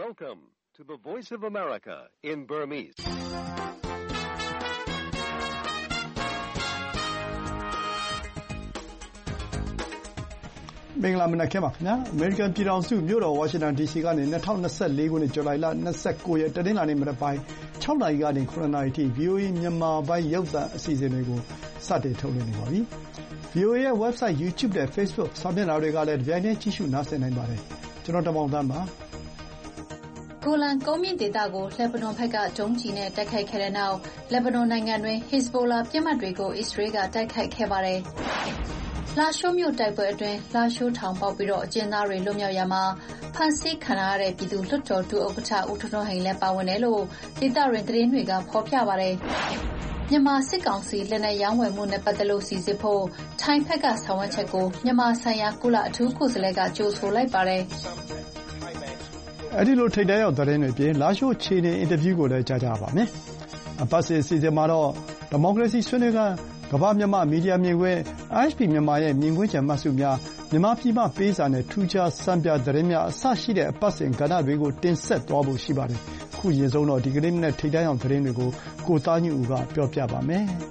Welcome to the Voice of America in Burmese. မင်္ဂလာမနက်ခင်းပါခင်ဗျာအမေရိကန်ပြည်ထောင်စုမြို့တော်ဝါရှင်တန် DC ကနေ2024ခုနှစ်ဇူလိုင်လ29ရက်တနင်္လာနေ့မနက်ပိုင်း6နာရီကနေ9နာရီထိ VOA မြန်မာပိုင်းရုပ်သံအစီအစဉ်တွေကိုစတင်ထုတ်လွှင့်နေပါပြီ။ VOA ရဲ့ website, YouTube နဲ့ Facebook စာမျက်နှာတွေကလည်းကြိုင်နဲ့ကြည့်ရှုနားဆင်နိုင်ပါတယ်။ကျွန်တော်တမောင်သန်းပါ။ဂိုလန်ကုန်းမြင့်ဒေသကိုလက်ဘနွန်ဘက်ကဒုံးကျည်နဲ့တိုက်ခိုက်ခဲ့တဲ့နောက်လက်ဘနွန်နိုင်ငံတွင် Hezbollah ပြစ်မှတ်တွေကိုအစ္စရေးကတိုက်ခိုက်ခဲ့ပါတယ်။လာရှိုးမြို့တိုက်ပွဲအတွင်းလာရှိုးထောင်ပေါက်ပြီးအကျဉ်းသားတွေလွတ်မြောက်ရာမှာဖမ်းဆီးခံရတဲ့ပြည်သူလွှတ်တော်ဒုဥက္ကဋ္ဌဦးထွန်းထွန်းဟိန်လည်းပါဝင်တယ်လို့ဒေသတွင်သတင်းတွေကဖော်ပြပါတယ်။မြန်မာစစ်ကောင်စီလက်နက်ရောင်းဝယ်မှုနဲ့ပတ်သက်လို့စီစစ်ဖို့ထိုင်းဘက်ကဆောင်ရွက်ချက်ကိုမြန်မာဆိုင်ရာကုလအထူးကိုယ်စားလှယ်ကကြိုဆိုလိုက်ပါတယ်။အဲဒီလိုထိပ်တန်းရောက်သတင်းတွေပြင်လာရှိုးခြေနေအင်တာဗျူးကိုလည်းကြားကြပါမယ်။အပတ်စဉ်အစီအစဉ်မှာတော့ဒီမိုကရေစီဆွေးနွေးခန်းကမ္ဘာမြန်မာမီဒီယာမြင်ကွင်း IHP မြန်မာရဲ့မြင်ကွင်းကျန်မှတ်စုများမြန်မာပြည်မှပေးစာနဲ့ထူးခြားစံပြသတင်းများအစရှိတဲ့အပတ်စဉ်ကဏ္ဍတွေကိုတင်ဆက်သွားဖို့ရှိပါတယ်။ခုရင်ဆုံးတော့ဒီကနေ့နဲ့ထိပ်တန်းရောက်သတင်းတွေကိုကိုသားညွန့်ဦးကပြောပြပါမယ်။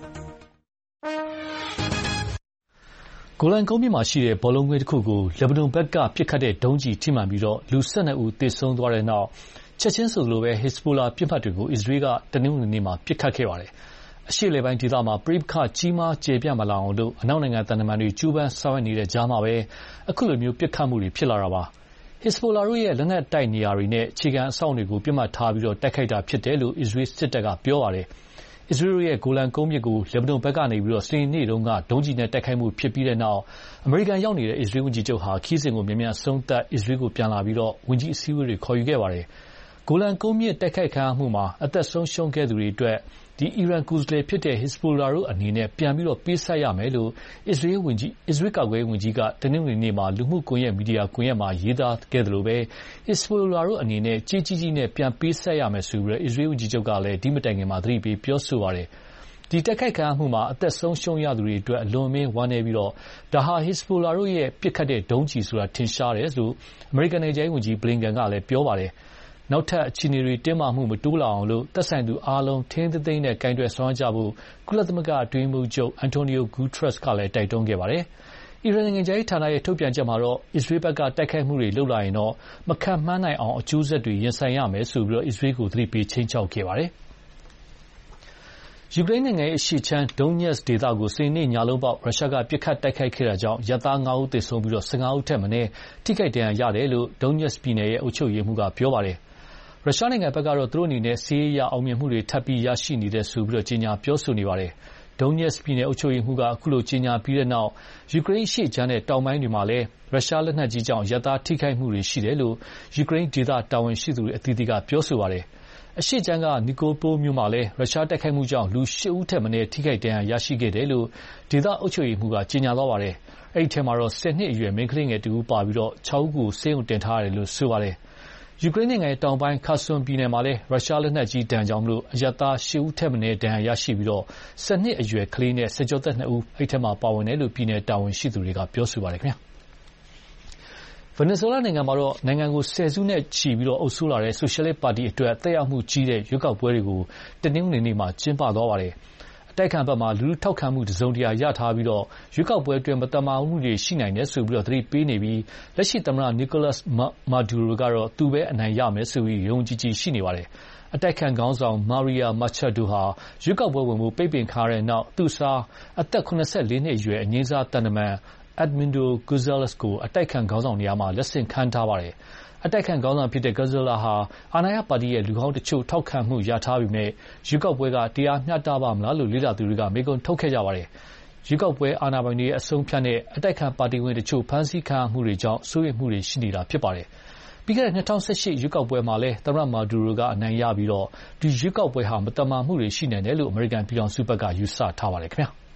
ဂိုလန်ကုန်းမြင့်မှာရှိတဲ့ဘောလုံးကွင်းတစ်ခုကိုလက်ဘနွန်ဘက်ကပစ်ခတ်တဲ့ဒုံးကျည်ထိမှန်ပြီးလူ12ဦးသေဆုံးသွားတဲ့နောက်ချက်ချင်းဆိုသလိုပဲ Hezbollah ပြစ်မှတ်တွေကိုအစ္စရေးကတနင်္ဂနွေနေ့မှာပစ်ခတ်ခဲ့ပါတယ်။အရှေ့အလယ်ပိုင်းဒေသမှာပဋိပက္ခကြီးမားကျယ်ပြန့်မလာအောင်အနောက်နိုင်ငံသံတမန်တွေကြိုးပမ်းဆောင်ရွက်နေတဲ့ကြားမှာပဲအခုလိုမျိုးပစ်ခတ်မှုတွေဖြစ်လာတာပါ။ Hezbollah တို့ရဲ့လက်နက်တိုက်နေရာတွေနဲ့အခြေခံအဆောက်အအုံတွေကိုပစ်မှတ်ထားပြီးတိုက်ခိုက်တာဖြစ်တယ်လို့အစ္စရေးစစ်တပ်ကပြောပါတယ်။အစ္စရေးတို့ရဲ့ဂိုလန်ကုန်းမြင့်ကိုလက်ဘနွန်ဘက်ကနေစနေနေ့တုန်းကဒုံးကျည်နဲ့တိုက်ခိုက်မှုဖြစ်ပြီးတဲ့နောက်အမေရိကန်ရောက်နေတဲ့အစ္စရေးဝန်ကြီးချုပ်ဟာခီးစဉ်ကိုမြန်မြန်အဆုံးသတ်အစ္စရေးကိုပြန်လာပြီးဝန်ကြီးအစည်းအဝေးတွေခေါ်ယူခဲ့ပါတယ်။ဂိုလန်ကုန်းမြင့်တိုက်ခိုက်ခံရမှုမှာအသက်ဆုံးရှုံးခဲ့သူတွေအတွက်အီရန်ကိုယ်စားလှယ်ဖြစ်တဲ့ Hezbollah တို့အနေနဲ့ပြန်ပြီးပေးဆပ်ရမယ်လို့အစ္စရေးကာကွယ်ရေးဝန်ကြီးကတနင်္ဂနွေနေ့မှာလူမှုကွန်ရက်မီဒီယာကွန်ရက်မှာရေးသားခဲ့သလိုပဲ Hezbollah တို့အနေနဲ့ကြေးကြီးနဲ့ပြန်ပေးဆပ်ရမယ်ဆိုပြီးအစ္စရေးဝန်ကြီးချုပ်ကလည်းဒီမတိုင်ခင်မှာသတိပေးပြောဆိုပါတယ်။ဒီတိုက်ခိုက်ခံရမှုမှာအသက်ဆုံးရှုံးရသူတွေအတွက်အလွန်အမင်းဝမ်းနည်းပြီးဒါဟာ Hezbollah တို့ရဲ့ပစ်ခတ်တဲ့ဒုံးကျည်ဆိုတာထင်ရှားတယ်လို့အမေရိကန်နိုင်ငံခြားရေးဝန်ကြီး Blinken ကလည်းပြောပါတယ်။နောက်ထပ်အခြေအနေတွေတင်းမာမှုမတိုးလာအောင်သက်ဆိုင်သူအားလုံးထိန်းသိမ်းတဲ့ကိုင်တွယ်ဆောင်ရွက်ကြဖို့ကုလသမဂ္ဂအတွင်းရေးမှူးချုပ် Antonio Guterres ကလည်းတိုက်တွန်းခဲ့ပါတယ်။အီရန်နိုင်ငံခြားရေးဌာနရဲ့ထုတ်ပြန်ချက်မှာတော့အစ္စရေးဘက်ကတိုက်ခိုက်မှုတွေလုပ်လာရင်မခန့်မှန်းနိုင်အောင်အကျိုးဆက်တွေရင်ဆိုင်ရမယ်ဆိုပြီးအစ္စရေးကိုသတိပေးခြိမ်းခြောက်ခဲ့ပါတယ်။ယူကရိန်းနိုင်ငံရဲ့အရှေ့ခြမ်း Donetsk ဒေသကိုစနေနေ့ညလုံးပေါက်ရုရှားကပစ်ခတ်တိုက်ခိုက်ခဲ့တာကြောင့်အရပ်သား9ဦးသေဆုံးပြီး15ဦးထက်မနည်းထိခိုက်ဒဏ်ရာရတယ်လို့ Donetsk ပြည်နယ်ရဲ့အုပ်ချုပ်ရေးမှူးကပြောပါတယ်။ရုရှားနိုင်ငံဘက်ကတော့သူတို့အနေနဲ့စစ်ရေးအရအောင်မြင်မှုတွေထပ်ပြီးရရှိနေတယ်ဆိုပြီးကြေညာပြောဆိုနေပါတယ်။ Donetsk ပြည်နယ်အုပ်ချုပ်ရေးမှူးကအခုလိုကြေညာပြီးတဲ့နောက်ယူကရိန်းအရှေ့ခြမ်းနဲ့တောင်ပိုင်းတွေမှာလည်းရုရှားလက်နက်ကြီးကြောင့်အရပ်သားထိခိုက်မှုတွေရှိတယ်လို့ယူကရိန်းဒေသတာဝန်ရှိသူတွေအသီးသီးကပြောဆိုပါတယ်။အရှေ့ခြမ်းက Nikopol မြို့မှာလည်းရုရှားတိုက်ခိုက်မှုကြောင့်လူ8ဦးထက်မနည်းထိခိုက်ဒဏ်ရာရရှိခဲ့တယ်လို့ဒေသအုပ်ချုပ်ရေးမှူးကကြေညာသွားပါတယ်။အဲဒီထဲမှာ10နှစ်အရွယ်မိန်းကလေးငယ်တဦးပါပြီး6ဦးကိုဆေးရုံတင်ထားရတယ်လို့ဆိုပါတယ်။ယူကရိန်းနိုင်ငံတောင်ပိုင်း Kherson ပြည်နယ်မှာလည်းရုရှားလက်နက်ကြီးဒဏ်ကြောင့်အရပ်သား8ဦးထက်မနည်းဒဏ်ရာရရှိပြီး10နှစ်အရွယ်ကလေးနဲ့ဆယ်ကျော်သက်2ဦးအဲဒီထဲမှာပါဝင်တယ်လို့ပြည်နယ်တာဝန်ရှိသူတွေကပြောဆိုပါတယ်ခင်ဗျာ။ ဗင်နီဇွဲလားနိုင်ငံမှာနိုင်ငံကိုဆယ်စုနဲ့ချီအုပ်စိုးလာတဲ့ဆိုရှယ်လစ်ပါတီအတွက်သက်ရောက်မှုကြီးတဲ့ရွေးကောက်ပွဲတွေကိုတနင်္ဂနွေနေ့မှာကျင်းပသွားပါတယ်။အတိုက်အခံဘက်မှာလူထုထောက်ခံမှုတစုံတရာရထားပြီးရွေးကောက်ပွဲအတွင်းမသမာမှုတွေရှိနိုင်တယ်ဆိုပြီးသတိပေးနေပြီးလက်ရှိသမ္မတ Nicolas Maduro ကတော့သူပဲအနိုင်ရမယ်ဆိုပြီးယုံကြည်ရှိနေပါတယ်။အတိုက်အခံခေါင်းဆောင် Maria Machado ဟာရွေးကောက်ပွဲဝင်ဖို့ပိတ်ပင်ခံရတဲ့နောက်သူ့စားအသက်84နှစ်အရွယ်အငြိမ်းစားသံတမန် Edmundo Gonzalez ကိုအတိုက်အခံခေါင်းဆောင်နေရာမှာလက်ဆင့်ခံထားပါတယ်။အတိုက်အခံခေါင်းဆောင်ဖြစ်တဲ့ Gonzalez ဟာအာဏာရပါတီရဲ့လူဟောင်းတချို့ထောက်ခံမှုရထားပေမဲ့ရွေးကောက်ပွဲကတရားမျှတပါမလားလို့လေ့လာသူတွေကမေးခွန်းထုတ်ခဲ့ကြပါတယ်။ရွေးကောက်ပွဲအာဏာပိုင်တွေရဲ့အဆုံးအဖြတ်နဲ့အတိုက်အခံပါတီဝင်တချို့ဖမ်းဆီးခံရမှုတွေကြောင့်စိုးရိမ်မှုတွေရှိနေတာဖြစ်ပါတယ်။ပြီးခဲ့တဲ့2018ရွေးကောက်ပွဲမှာလည်းသမ္မတ Maduro ကအနိုင်ရပြီးဒီရွေးကောက်ပွဲဟာမသမာမှုတွေရှိနိုင်တယ်လို့အမေရိကန်ပြည်ထောင်စုဘက်ကယူဆထားပါတယ်ခင်ဗျာ။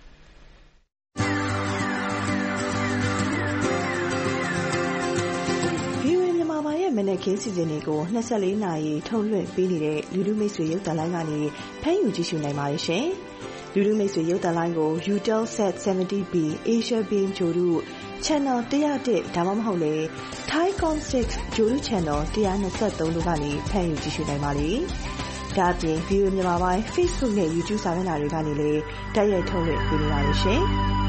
မနက်ခင်းစီစဉ်တွေကို24နာရီထုတ်လွှင့်ပေးနေတဲ့လူထုမိတ်ဆွေရုပ်သံလိုင်းကနေဖမ်းယူကြည့်ရှုနိုင်ပါတယ်ရှင်။လူထုမိတ်ဆွေရုပ်သံလိုင်းကို Eutelsat 70B Asia Beam ကြိုတို့ Channel 101ဒါမှမဟုတ်လေ Thaicom 6 Jolu Channel 123တို့ကနေဖန်ယူကြည့်ရှုနိုင်ပါလေ။ဒါ့အပြင် VOA မြန်မာပိုင်း Facebook နဲ့ YouTube စာမျက်နှာတွေကနေလည်းတိုက်ရိုက်ထုတ်လွှင့်ပေးနေပါတယ်ရှင်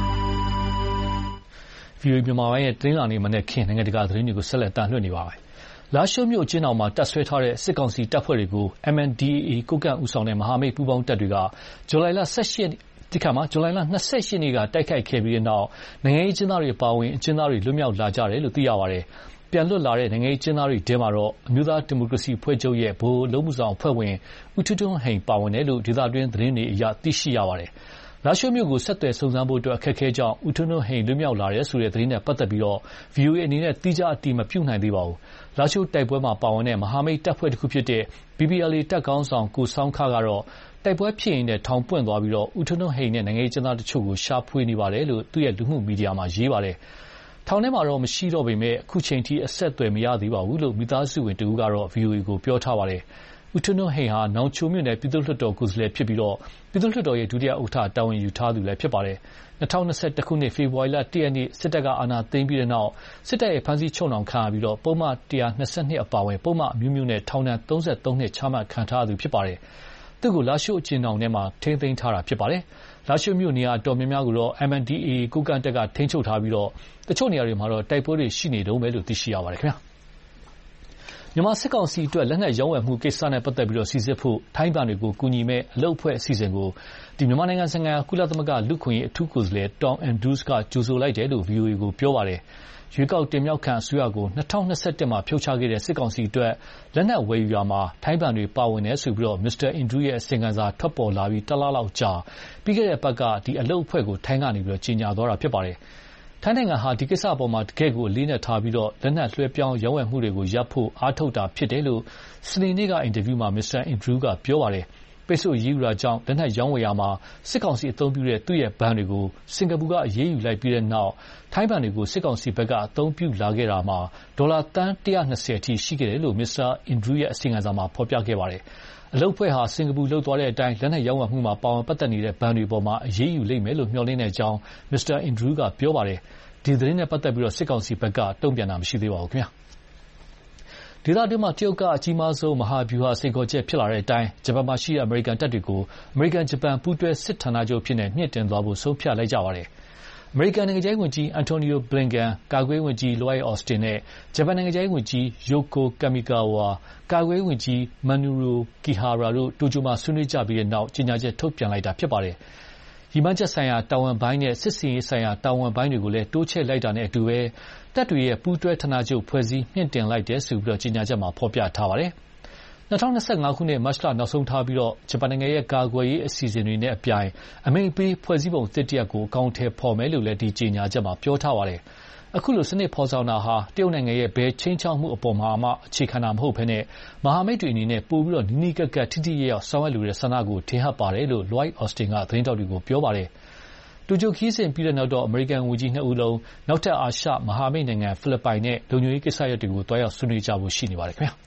။ VOA မြန်မာပိုင်းရဲ့တင်းလာနေမနဲ့ခင်နိုင်ငံတကာသတင်းတွေကိုဆက်လက်တင်လွှင့်နေပါမယ်။လာရှိုးမြို့အကျဉ်းထောင်မှာတပ်ဆွဲထားတဲ့စစ်ကောင်စီတပ်ဖွဲ့တွေကို MNDAA ကိုကန့်ဦးဆောင်တဲ့မဟာမိတ်ပူးပေါင်းတပ်တွေကဇူလိုင်လ28ရက်နေ့ကတိုက်ခိုက်ခဲ့ပြီးတဲ့နောက်နိုင်ငံရေးအကျဉ်းသားတွေပါဝင်အကျဉ်းသားတွေလွတ်မြောက်လာကြတယ်လို့သိရပါတယ်။ပြန်လွတ်လာတဲ့နိုင်ငံရေးအကျဉ်းသားတွေထဲမှာတော့အမျိုးသားဒီမိုကရေစီအဖွဲ့ချုပ်ရဲ့ဗဟိုအလုပ်မှုဆောင်အဖွဲ့ဝင်ဦးထွန်းထွန်းဟိန်ပါဝင်တယ်လို့ဒေသတွင်းသတင်းတွေအရသိရှိရပါတယ်။လာရှိုးမြို့ကိုဆက်သွယ်စုံစမ်းဖို့အတွက်အခက်အခဲကြောင့်ဦးထွန်းထွန်းဟိန်လွတ်မြောက်လာတယ်ဆိုတဲ့သတင်းနဲ့ပတ်သက်ပြီး VOA အနေနဲ့သီးခြားအတည်မပြုနိုင်သေးပါဘူး။လာရှိုးတိုက်ပွဲမှာပါဝင်တဲ့မဟာမိတ်တပ်ဖွဲ့တစ်ခုဖြစ်တဲ့ BPLA တပ်ကောင်းဆောင်ကိုဆောင်းခကတော့တိုက်ပွဲဖြစ်ရင်ထောင်ပွင့်သွားပြီးဦးထွန်းထွန်းဟိန်နဲ့နိုင်ငံရေးကျဉ်းသားတချို့ကိုရှာဖွေနေပါတယ်လို့သူ့ရဲ့လူမှုမီဒီယာမှာရေးပါတယ်။ထောင်ထဲမှာတော့မရှိတော့ပေမဲ့အခုချိန်ထိအဆက်အသွယ်မရသေးပါဘူးလို့မိသားစုဝင်တဦးကတော့ VOA ကိုပြောထားပါတယ်။ဦးထွန်းထွန်းဟိန်ဟာနောင်ချိုမြို့နယ်ပြည်သူ့လွှတ်တော်ကိုယ်စားလှယ်ဖြစ်ပြီးပြည်သူ့လွှတ်တော်ရဲ့ဒုတိယဥက္ကဋ္ဌတာဝန်ယူထားသူလည်းဖြစ်ပါတယ်။2021ခုနှစ်ဖေဖော်ဝါရီလ1ရက်နေ့စစ်တပ်ကအာဏာသိမ်းပြီးတဲ့နောက်စစ်တပ်ရဲ့ဖမ်းဆီးချုပ်နှောင်ခံရပြီးပုဒ်မ122အပါအဝင်ပုဒ်မအမျိုးမျိုးနဲ့ထောင်ဒဏ်33နှစ်ချမှတ်ခံထားရသူဖြစ်ပါတယ်။သူ့ကိုလာရှိုးအကျဉ်းထောင်ထဲမှာထိန်းသိမ်းထားတာဖြစ်ပါတယ်။လာရှိုးမြို့နေရာတော်များများကိုတော့ MNDAA ကိုကန့်တပ်ကထိန်းချုပ်ထားပြီးတချို့နေရာတွေမှာတော့တိုက်ပွဲတွေရှိနေတုန်းပဲလို့သိရှိရပါတယ်ခင်ဗျာ။မြန်မာစစ်ကောင်စီအတွက်လက်နက်ရောင်းဝယ်မှုကိစ္စနဲ့ပတ်သက်ပြီးစီစစ်ဖို့ထိုင်းဘဏ်တွေကိုကူညီမဲ့အလုပ်အဖွဲ့အစီအစဉ်ကိုမြန်မာနိုင်ငံဆိုင်ရာကုလသမဂ္ဂလူ့အခွင့်အရေးအထူးကိုယ်စားလှယ် Tom Andrews ကကြိုဆိုလိုက်တယ်လို့ VOA ကိုပြောပါတယ်။ရွေးကောက်တင်မြှောက်ခံအစိုးရကို2021မှာဖြုတ်ချခဲ့တဲ့စစ်ကောင်စီအတွက်လက်နက်ဝယ်ယူရာမှာထိုင်းဘဏ်တွေပါဝင်တယ်ဆိုပြီးMr. Andrews ရဲ့အစီရင်ခံစာထွက်ပေါ်လာပြီးတလလောက်ကြာပြီးခဲ့တဲ့အပတ်ကအလုပ်အဖွဲ့ကိုထိုင်းကနေကြေညာသွားတာဖြစ်ပါတယ်။ထိုင်းနိုင်ငံဟာဒီကိစ္စအပေါ်မှာတကယ့်ကိုအလေးနက်ထားပြီးလက်နက်လွှဲပြောင်းရောင်းဝယ်မှုတွေကိုရပ်ဖို့အားထုတ်တာဖြစ်တယ်လို့စနေနေ့ကအင်တာဗျူးမှာ Mr. Andrews ကပြောပါတယ်။ပိတ်ဆို့အရေးယူတာကြောင့်လက်နက်ရောင်းဝယ်ရာမှာစစ်ကောင်စီအသုံးပြုတဲ့သူ့ရဲ့ဘဏ်တွေကိုစင်ကာပူကအရေးယူလိုက်ပြီးတဲ့နောက်ထိုင်းဘဏ်တွေကိုစစ်ကောင်စီဘက်ကအသုံးပြုလာခဲ့တာမှာဒေါ်လာသန်း120အထိရှိခဲ့တယ်လို့ Mr. Andrews ရဲ့အစီရင်ခံစာမှာဖော်ပြခဲ့ပါတယ်။အလုပ်အဖွဲ့ဟာစင်ကာပူလှုပ်သွားတဲ့အတိုင်းလက်နက်ရောင်းဝယ်မှုမှာပါဝင်ပတ်သက်နေတဲ့ဘဏ်တွေပေါ်မှာအရေးယူလိမ့်မယ်လို့မျှော်လင့်တဲ့အကြောင်း Mr. Andrews ကပြောပါတယ်။ဒီသတင်းနဲ့ပတ်သက်ပြီးစစ်ကောင်စီဘက်ကတုံ့ပြန်တာမရှိသေးပါဘူးခင်ဗျာ။ဒေသတွင်းမှာတရုတ်ကအကြီးမားဆုံးမဟာဗျူဟာစိန်ခေါ်ချက်ဖြစ်လာတဲ့အတိုင်းဂျပန်မှာရှိတဲ့အမေရိကန်တပ်တွေကိုအမေရိကန်ဂျပန်ပူးတွဲစစ်ဌာနချုပ်ဖြစ်နေမြင့်တင်သွားဖို့ဆုံးဖြတ်လိုက်ကြပါတယ်။အမေရိကန်နိုင်ငံခြားရေးဝန်ကြီး Antonio Blinken ကာကွယ်ရေးဝန်ကြီး Lloyd Austin နဲ့ဂျပန်နိုင်ငံခြားရေးဝန်ကြီး Yoko Kamikawa ကာကွယ်ရေးဝန်ကြီး Minoru Kihara တို့တိုကျိုမှာဆွေးနွေးကြပြီးတဲ့နောက်ကြေညာချက်ထုတ်ပြန်လိုက်တာဖြစ်ပါတယ်။ရည်မှန်းချက်ဆိုင်ရာတာဝန်ပိုင်းနဲ့စစ်စင်ရေးဆိုင်ရာတာဝန်ပိုင်းတွေကိုလည်းတိုးချဲ့လိုက်တာနဲ့အတူတပ်တွေရဲ့ပူးတွဲဌာနချုပ်ဖွဲ့စည်းမြင့်တင်လိုက်တယ်ဆိုပြီးကြေညာချက်မှာဖော်ပြထားပါတယ်။2025ခုနှစ်မတ်လနောက်ဆုံးထားပြီးဂျပန်နိုင်ငံရဲ့ကာကွယ်ရေးအစီအစဉ်တွေနဲ့အပြိုင်အမိန့်ပေးဖွဲ့စည်းပုံသစ်တရပ်ကိုအကောင်အထည်ဖော်မယ်လို့လည်းဒီကြေညာချက်မှာပြောထားပါတယ်။အခုလိုစနစ်ဖော်ဆောင်တာဟာတရုတ်နိုင်ငံရဲ့ဘယ်ချင်းချောက်မှုအပေါ်မှာမှအခြေခံတာမဟုတ်ဘဲနဲ့မဟာမိတ်တွေအနေနဲ့ပိုပြီးနီးနီးကပ်ကပ်ထိထိရောက်ရောက်ဆောင်ရွက်လိုတဲ့ဆန္ဒကိုထင်ဟပ်ပါတယ်လို့ Lloyd Austin ကသတင်းတောက်တွေကိုပြောပါတယ်။တိုကျိုခီးစဉ်ပြီးတဲ့နောက်အမေရိကန်ဝန်ကြီး2ဦးလုံးနောက်ထပ်အာရှမဟာမိတ်နိုင်ငံဖိလစ်ပိုင်နဲ့လုံခြုံရေးကိစ္စရပ်တွေကိုတွားရောက်ဆွေးနွေးကြဖို့ရှိနေပါတယ်ခင်ဗျာ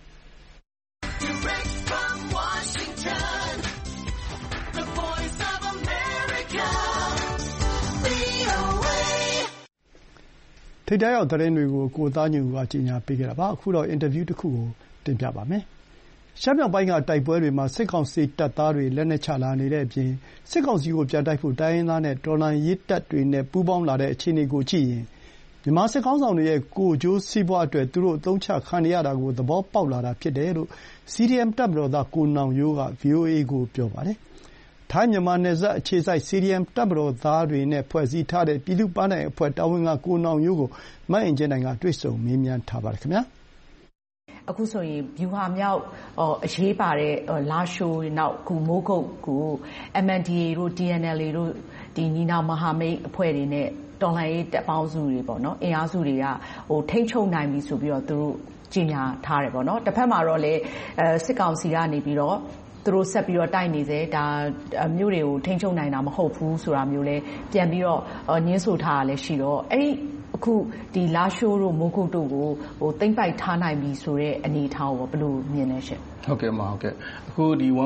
။ထိပ်တန်းရောက်သတင်းတွေကိုကိုသားညွန့်ဦးကကြီးညာပေးခဲ့တာပါ။အခုတော့အင်တာဗျူးတစ်ခုကိုတင်ပြပါမယ်။ရှမ်းမြောက်ပိုင်းကတိုက်ပွဲတွေမှာစစ်ကောင်စီတပ်သားတွေလက်နက်ချလာနေတဲ့အပြင်စစ်ကောင်စီကိုပြန်တိုက်ဖို့တိုင်းရင်းသားနဲ့တော်လှန်ရေးတပ်တွေနဲ့ပူးပေါင်းလာတဲ့အခြေအနေကိုကြည့်ရင်မြန်မာစစ်ခေါင်းဆောင်တွေရဲ့ကိုယ်ကျိုးစီးပွားအတွက်သူတို့အသုံးချခံနေရတာကိုသဘောပေါက်လာတာဖြစ်တယ်လို့ CDM တပ်မတော်သားကိုနောင်ရိုးက VOA ကိုပြောပါတယ်။ထိုင်းမြန်မာနယ်စပ်အခြေစိုက် CDM တပ်မတော်သားတွေနဲ့ဖွဲ့စည်းထားတဲ့ပြည်သူ့ပန်းတိုင်အဖွဲ့တာဝန်ခံကိုနောင်ရိုးကိုမအင်ကြင်းနိုင်ကတွေ့ဆုံမေးမြန်းထားပါတယ်ခင်ဗျာ။အခုဆိုရင်ဗျူဟာမြောက်အရေးပါတဲ့လာရှိုးနောက်ခုမိုးကုတ်ကို MNDAA တို့ DNLA တို့ဒီညီနောင်မဟာမိတ်အဖွဲ့တွေနဲ့တော်လှန်ရေးတပ်ပေါင်းစုတွေပေါ့နော်အင်အားစုတွေကထိန်းချုပ်နိုင်ပြီဆိုပြီးတော့သူတို့ကြေညာထားတယ်ပေါ့နော်တစ်ဖက်မှာတော့လေစစ်ကောင်စီကနေပြီးတော့သူတို့ဆက်ပြီးတော့တိုက်နေစေဒါမြို့တွေကိုထိန်းချုပ်နိုင်တာမဟုတ်ဘူးဆိုတာမျိုးလဲပြန်ပြီးတော့ညှင်းဆိုထားတာလည်းရှိတော့အဲ့ဒီအခုဒီလာရှိုးတို့မိုးကုတ်တို့ကိုသိမ့်ပိုက်ထားနိုင်ပြီဆိုတဲ့အနေအထားကိုဘယ်လိုမြင်လဲရှင်ဟုတ်ကဲ့မဟုတ်ကဲ့အခုဒီ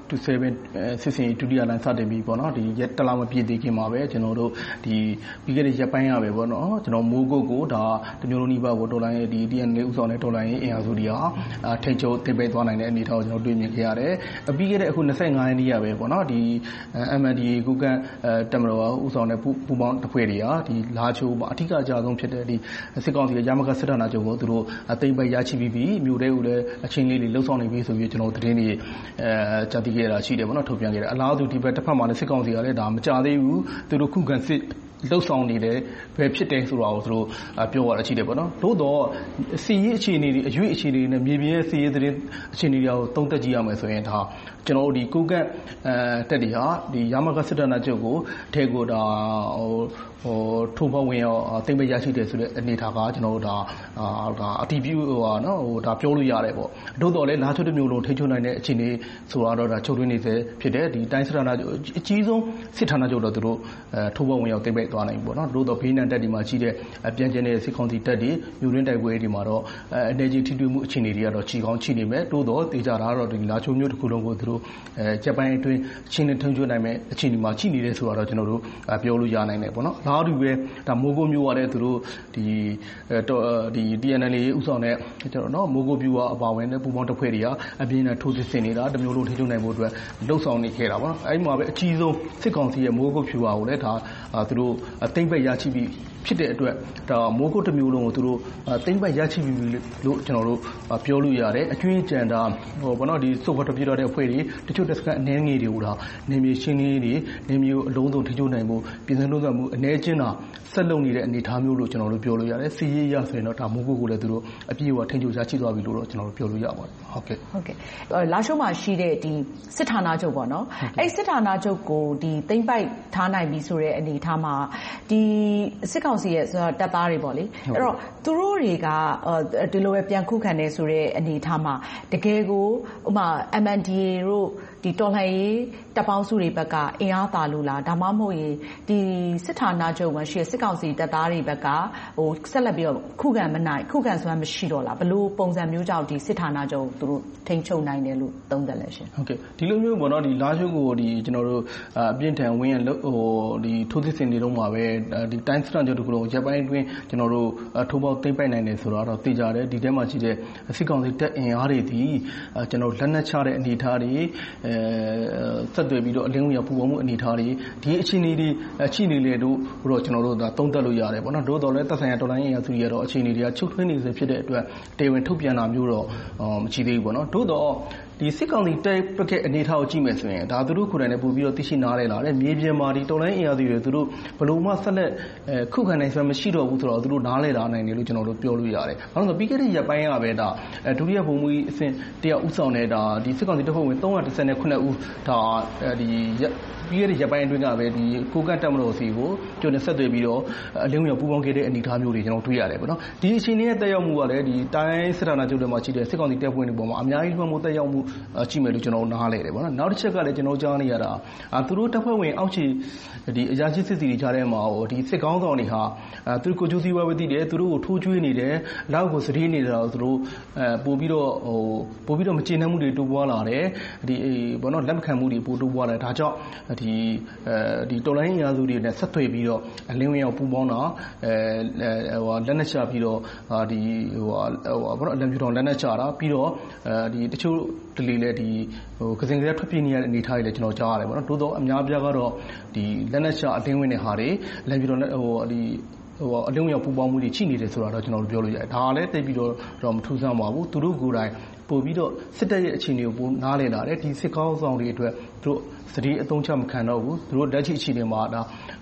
27စစ်စင်ဒုတိယလမ်းစတင်ပြီးပေါ့နော်ဒီတလမပြည့်သေးခင်မှာပဲကျွန်တော်တို့ဒီပြီးခဲ့တဲ့ရက်ပိုင်းရပဲပေါ့နော်ကျွန်တော်မိုးကုတ်ကိုဒါတမျိုးလုံးနှိပါကိုတော်လိုင်းရဲ့ဒီ TNL ဥဆောင်တဲ့တော်လိုင်းရဲ့အင်အားစုတွေဟာထိတ်ချုပ်တိတ်ပိတ်သွားနိုင်တဲ့အနေအထားကိုကျွန်တော်တွေ့မြင်ခဲ့ရတယ်ပြီးခဲ့တဲ့အခု25ရက်နေ့ရပဲပေါ့နော်ဒီ MNDAA ကုကန့်တမတော်ဥဆောင်တဲ့ပူပေါင်းအဖွဲ့တွေဟာဒီလာချိုးမှာအထူးအကြဆုံးဖြစ်တဲ့ဒီစစ်ကောင်စီရဲ့ရမကစစ်ဌာနချုပ်ကိုသူတို့တိတ်ပိတ်ရရှိပြီးမြို့တွေကိုလည်းအချင်းလေးတွေလှုပ်ဆောင်နေပြီဆိုပြီးကျွန်တော်သတင်းတွေကြားသိခဲ့ရတာရှိတယ်ပေါ့နော်ထုတ်ပြန်ခဲ့တယ်အလားတူဒီဘက်တစ်ဖက်မှာလည်းစစ်ကောင်စီကလည်းဒါမကြသေးဘူးသူတို့ခုခံစစ်လှုပ်ဆောင်နေတယ်ပဲဖြစ်တယ်ဆိုတာကိုသူတို့ပြောရတာရှိတယ်ပေါ့နော်သို့တော့စီရေးအခြေအနေတွေအရွေးအခြေအနေတွေနဲ့မြေပြင်ရဲ့စီရေးသတင်းအခြေအနေတွေကိုသုံးသပ်ကြည့်ရမယ်ဆိုရင်ဒါကျွန်တော်တို့ဒီကိုကန့်တက်တွေဟာဒီရမကစစ်တပ်နာချုပ်ကိုထဲကိုဒါထိုးဖောက်ဝင်ရောတိတ်ပိတ်ရရှိတယ်ဆိုတဲ့အနေထားကကျွန်တော်တို့ဒါအတီးပြူနော်ဒါပြောလို့ရတယ်ပေါ့သို့တော်လည်းလာချုပ်တစ်မျိုးလုံးထိချုံနိုင်တဲ့အခြေအနေဆိုတာတော့ဒါချုပ်တွင်းနေစေဖြစ်တယ်ဒီတိုင်းစစ်ဌာနချုပ်အကြီးဆုံးစစ်ဌာနချုပ်တော့သူတို့ထိုးဖောက်ဝင်ရောတိတ်ပိတ်သွားနိုင်ပေါ့နော်သို့တော်ဘေးနံတက်ဒီမှာရှိတဲ့ပြန်ကျင်တဲ့စစ်ကောင်စီတပ်တွေမြို့ရင်းတိုက်ပွဲတွေမှာတော့အနေကြီးထိတွေ့မှုအခြေအနေတွေကတော့ချီကောင်းချီနေမယ်သို့တော်တေချာတာတော့ဒီလာချုပ်မျိုးတစ်ခုလုံးကိုသူတို့ဂျပန်အတွင်းချင်းနဲ့ထုံချွတ်နိုင်မဲ့အခြေအနေမှာချီနေတယ်ဆိုတော့ကျွန်တော်တို့ပြောလို့ရနိုင်တယ်ပေါ့နော်လားတူပဲဒါမိုးကုတ်မျိုးရတဲ့သူတို့ဒီ TNL ဥဆောင်တဲ့ကျွန်တော်နော်မိုးကုတ်ပြူအပါဝင်တဲ့ပူပေါင်းတစ်ဖွဲ့တွေကအပြင်းနဲ့ထိုးစစ်ဆင်နေတာတမျိုးလုံးထိချုံနိုင်ဖို့အတွက်လှုပ်ဆောင်နေခဲ့တာပေါ့နော်အဲ့ဒီမှာပဲအကြီးဆုံးစစ်ကောင်စီရဲ့မိုးကုတ်ပြူကိုလည်းဒါသူတို့တိမ့်ပိတ်ရရှိပြီးဖြစ်တဲ့အတွက်ဒါမိုးကုတ်တစ်မျိုးလုံးကိုသူတို့တိမ့်ပိတ်ရရှိပြီးလို့ကျွန်တော်တို့ပြောလို့ရတယ်အကျွင်းကြံတာဘောနော်ဒီစုပ်ဖတ်ပြတော့တဲ့အဖွဲ့တွေတချို့တက်စကန်အနှဲငယ်တွေကိုဒါနေမြေရှင်းလေးတွေနေမျိုးအလုံးစုံထိချုံနိုင်ဖို့ပြည်စံလုံးကမှုအနေချင်းတာဆက်လုံနေတဲ့အနေအထားမျိုးလို့ကျွန်တော်တို့ပြောလို့ရတယ်စီရေးရဆိုရင်တော့ဒါမိုးကုတ်ကိုလည်းသူတို့အပြည့်အဝထိန်းချုပ်ရရှိသွားပြီလို့တော့ကျွန်တော်တို့ပြောလို့ရပါတယ်ဟုတ်ကဲ့လာရှိုးမှာရှိတဲ့ဒီစစ်ဌာနချုပ်ပေါ့နော်အဲ့စစ်ဌာနချုပ်ကိုဒီသိမ့်ပိုက်ထားနိုင်ပြီဆိုတဲ့အနေအထားမှာဒီစစ်ကောင်စီရဲ့တပ်သားတွေပေါ့လေအဲ့တော့သူတို့တွေကဒီလိုပဲပြန်ခုခံနေဆိုတဲ့အနေအထားမှာတကယ်ကိုဥမာ MNDAA တို့ဒီတော်လှန်ရေးတပ်ပေါင်းစုတွေဘက်ကအင်အားသာလို့လားဒါမှမဟုတ်ရင်ဒီစစ်ဌာနချုပ်မှာရှိတဲ့စစ်ကောင်စီတပ်သားတွေဘက်ကဆက်လက်ပြီးတော့ခုခံစွမ်းမရှိတော့လားဘလို့ပုံစံမျိုးကြောင့်ဒီစစ်ဌာနချုပ်သူတို့ထိန်းချုပ်နိုင်တယ်လို့သုံးသပ်လဲရှင်ဟုတ်ကဲ့ဒီလိုမျိုးပေါ့နော်ဒီလာရှိုးကိုဒီကျွန်တော်တို့အပြင်းထန်ဝင်းရဒီထိုးစစ်ဆင်နေတော့မှာပဲဒီတိုင်းစစ်ဌာနချုပ်တို့ကိုဂျပန်အတွင်းကျွန်တော်တို့ထိုးပေါက်သိမ့်ပိုက်နိုင်တယ်ဆိုတော့သိကြတယ်ဒီထဲမှာရှိတဲ့စစ်ကောင်စီတပ်အင်အားတွေဒီကျွန်တော်လက်နက်ချတဲ့အနေအထားတွေဆက်သွယ်ပြီးတော့အလင်းဝင်ပူပေါင်းမှုအနေအထားတွေဒီအခြေအနေတွေရှိနေလေတို့တော့ကျွန်တော်တို့ဒါသုံးသပ်လို့ရတယ်ပေါ့နော်တို့တော်လည်းသက်ဆိုင်ရာတော်လိုင်းအင်အားစုတွေကတော့အခြေအနေတွေကချုပ်ထွင်းနေစေဖြစ်တဲ့အတွက်တေဝင်ထုတ်ပြန်တာမျိုးတော့မရှိသေးဘူးပေါ့နော်တို့တော့ဒီစစ်ကောင်စီတိုက်ပကက်အနေထားကိုကြည့်မယ်ဆိုရင်ဒါသူတို့ခုတိုင်နဲ့ပို့ပြီးတော့သိရှိနားလဲလာတယ်မြေပြင်မှာဒီတော်လိုင်းအင်အားစုတွေသူတို့ဘလို့မှဆက်လက်ခုခံနိုင်စွမ်းမရှိတော့ဘူးဆိုတော့သူတို့နားလဲလာနိုင်တယ်လို့ကျွန်တော်တို့ပြောလို့ရတယ်ဘာလို့လဲဆိုပြီးခဲ့တဲ့ရက်ပိုင်းကပဲဒါဒုတိယဗိုလ်မှူးကြီးအဆင့်တယောက်ဥဆောင်တဲ့ဒါဒီစစ်ကောင်စီတပ်ဖွဲ့ဝင်319ဦးဒါဒီပြီးခဲ့တဲ့ရက်ပိုင်းအတွင်းကပဲဒီကိုကန့်တက်မလို့စီကိုကျွန်တော်ဆက်သွယ်ပြီးတော့အလင်းဝင်ပူပေါင်းခဲ့တဲ့အနေအထားမျိုးတွေကျွန်တော်တွေ့ရတယ်ပေါ့နော်ဒီအချိန်ရဲ့တက်ရောက်မှုကလည်းဒီတိုင်းစစ်ဌာနချုပ်တွေမှာရှိတဲ့စစ်ကောင်စီတပ်ဖွဲ့ဝင်တွေပေါ်မှာအများကြီးမှမို့တက်ရောက်မှုရှိမယ်လို့ကျွန်တော်နားလဲတယ်ပေါ့နော်နောက်တစ်ချက်ကလည်းကျွန်တော်ကြားနေရတာသူတို့တပ်ဖွဲ့ဝင်အောက်ခြေဒီအရာရှိစစ်စီတွေကြားထဲမှာဒီစစ်ကောင်းဆောင်တွေဟာသူတို့ကိုကျိုးစည်းဝါးပဲသိတယ်သူတို့ကိုထိုးကျွေးနေတယ်လောက်ကိုစတေးနေတာတော့သူတို့ပို့ပြီးတော့မကျေနပ်မှုတွေတိုးပွားလာတယ်ဒီဘောနော်လက်မခံမှုတွေပိုတိုးပွားလာဒါကြောင့်ဒီတော်လိုင်းအင်အားစုတွေနဲ့ဆက်သွယ်ပြီးတော့အလင်းဝင်ရောက်ပူပေါင်းတာလက်နက်ချပြီးတော့ဒီဘောနော်အလံပြူတော်လက်နက်ချတာပြီးတော့ဒီတချို့တလီလဲဒီကစင်ကလေးထွက်ပြေးနေရတဲ့အနေအထားတွေလည်းကျွန်တော်ကြားရတယ်ပေါ့နော်တိုးတော့အများပြားကတော့ဒီလက်နက်ချအလင်းဝင်တဲ့ဟာတွေအလံပြူတော်ဒီအလင်းဝင်ရောက်ပူပေါင်းမှုတွေရှိနေတယ်ဆိုတာတော့ကျွန်တော်တို့ပြောလို့ရတယ်ဒါလည်းတိတ်ပြီးတော့မထူးဆန်းပါဘူးသူတို့ကိုယ်တိုင်ပို့ပြီးတော့စစ်တပ်ရဲ့အခြေအနေကိုပိုနားလည်လာတယ်ဒီစစ်ကောင်းဆောင်တွေအတွက်သူတို့စတိအသုံးချမခံတော့ဘူးသူတို့လက်ရှိအခြေအနေမှာဒါ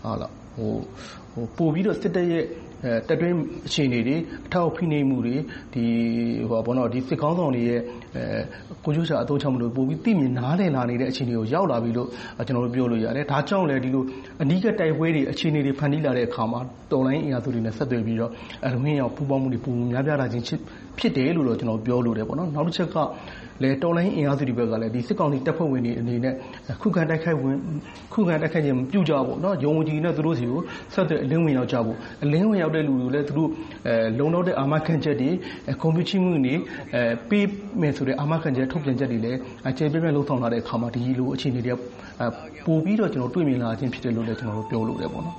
ပို့ပြီးတော့စစ်တပ်ရဲ့တက်တွင်းအခြေအနေတွေအထောက်ဖိနှိပ်မှုတွေဒီဘောနော်ဒီစစ်ကောင်းဆောင်တွေရဲ့ကိုကျိုးချအသုံးချမှုတွေပို့ပြီးသိမြင်နားလည်လာနေတဲ့အခြေအနေကိုရောက်လာပြီလို့ကျွန်တော်တို့ပြောလို့ရတယ်ဒါကြောင့်လည်းဒီလိုအနီးကပ်တိုက်ပွဲတွေအခြေအနေတွေဖန်တီးလာတဲ့အခါမှာတော်လိုင်းအင်အားစုတွေနဲ့ဆက်သွယ်ပြီးတော့အလင်းရောက်ပူပေါင်းမှုတွေပုံများပြားလာခြင်းဖြစ်တယ်လို့တော့ကျွန်တော်ပြောလို့တယ်ပေါ့နော်နောက်တစ်ချက်ကလေတော်လိုင်းအင်အားစုတွေဘက်ကလည်းဒီစစ်ကောင်စီတပ်ဖွဲ့ဝင်တွေအနေနဲ့ခုခံတိုက်ခိုက်ခြင်းပြုကြဖို့เนาะရုံးကြီးနဲ့သူတို့စီကိုဆက်တဲ့အလင်းဝင်ရောက်ကြဖို့အလင်းဝင်ရောက်တဲ့လူတွေလည်းသူတို့လုံလောက်တဲ့အာမခံချက်တွေကွန်ပျူတာမှုတွေပေးမယ်ဆိုတဲ့အာမခံချက်ထုတ်ပြန်ချက်တွေလည်းကျေပြည့်ပြည့်လှုပ်ဆောင်လာတဲ့အခါမှာဒီလိုအခြေအနေတွေပို့ပြီးတော့ကျွန်တော်တွေ့မြင်လာခြင်းဖြစ်တယ်လို့လည်းကျွန်တော်တို့ပြောလို့ရတယ်ပေါ့နော်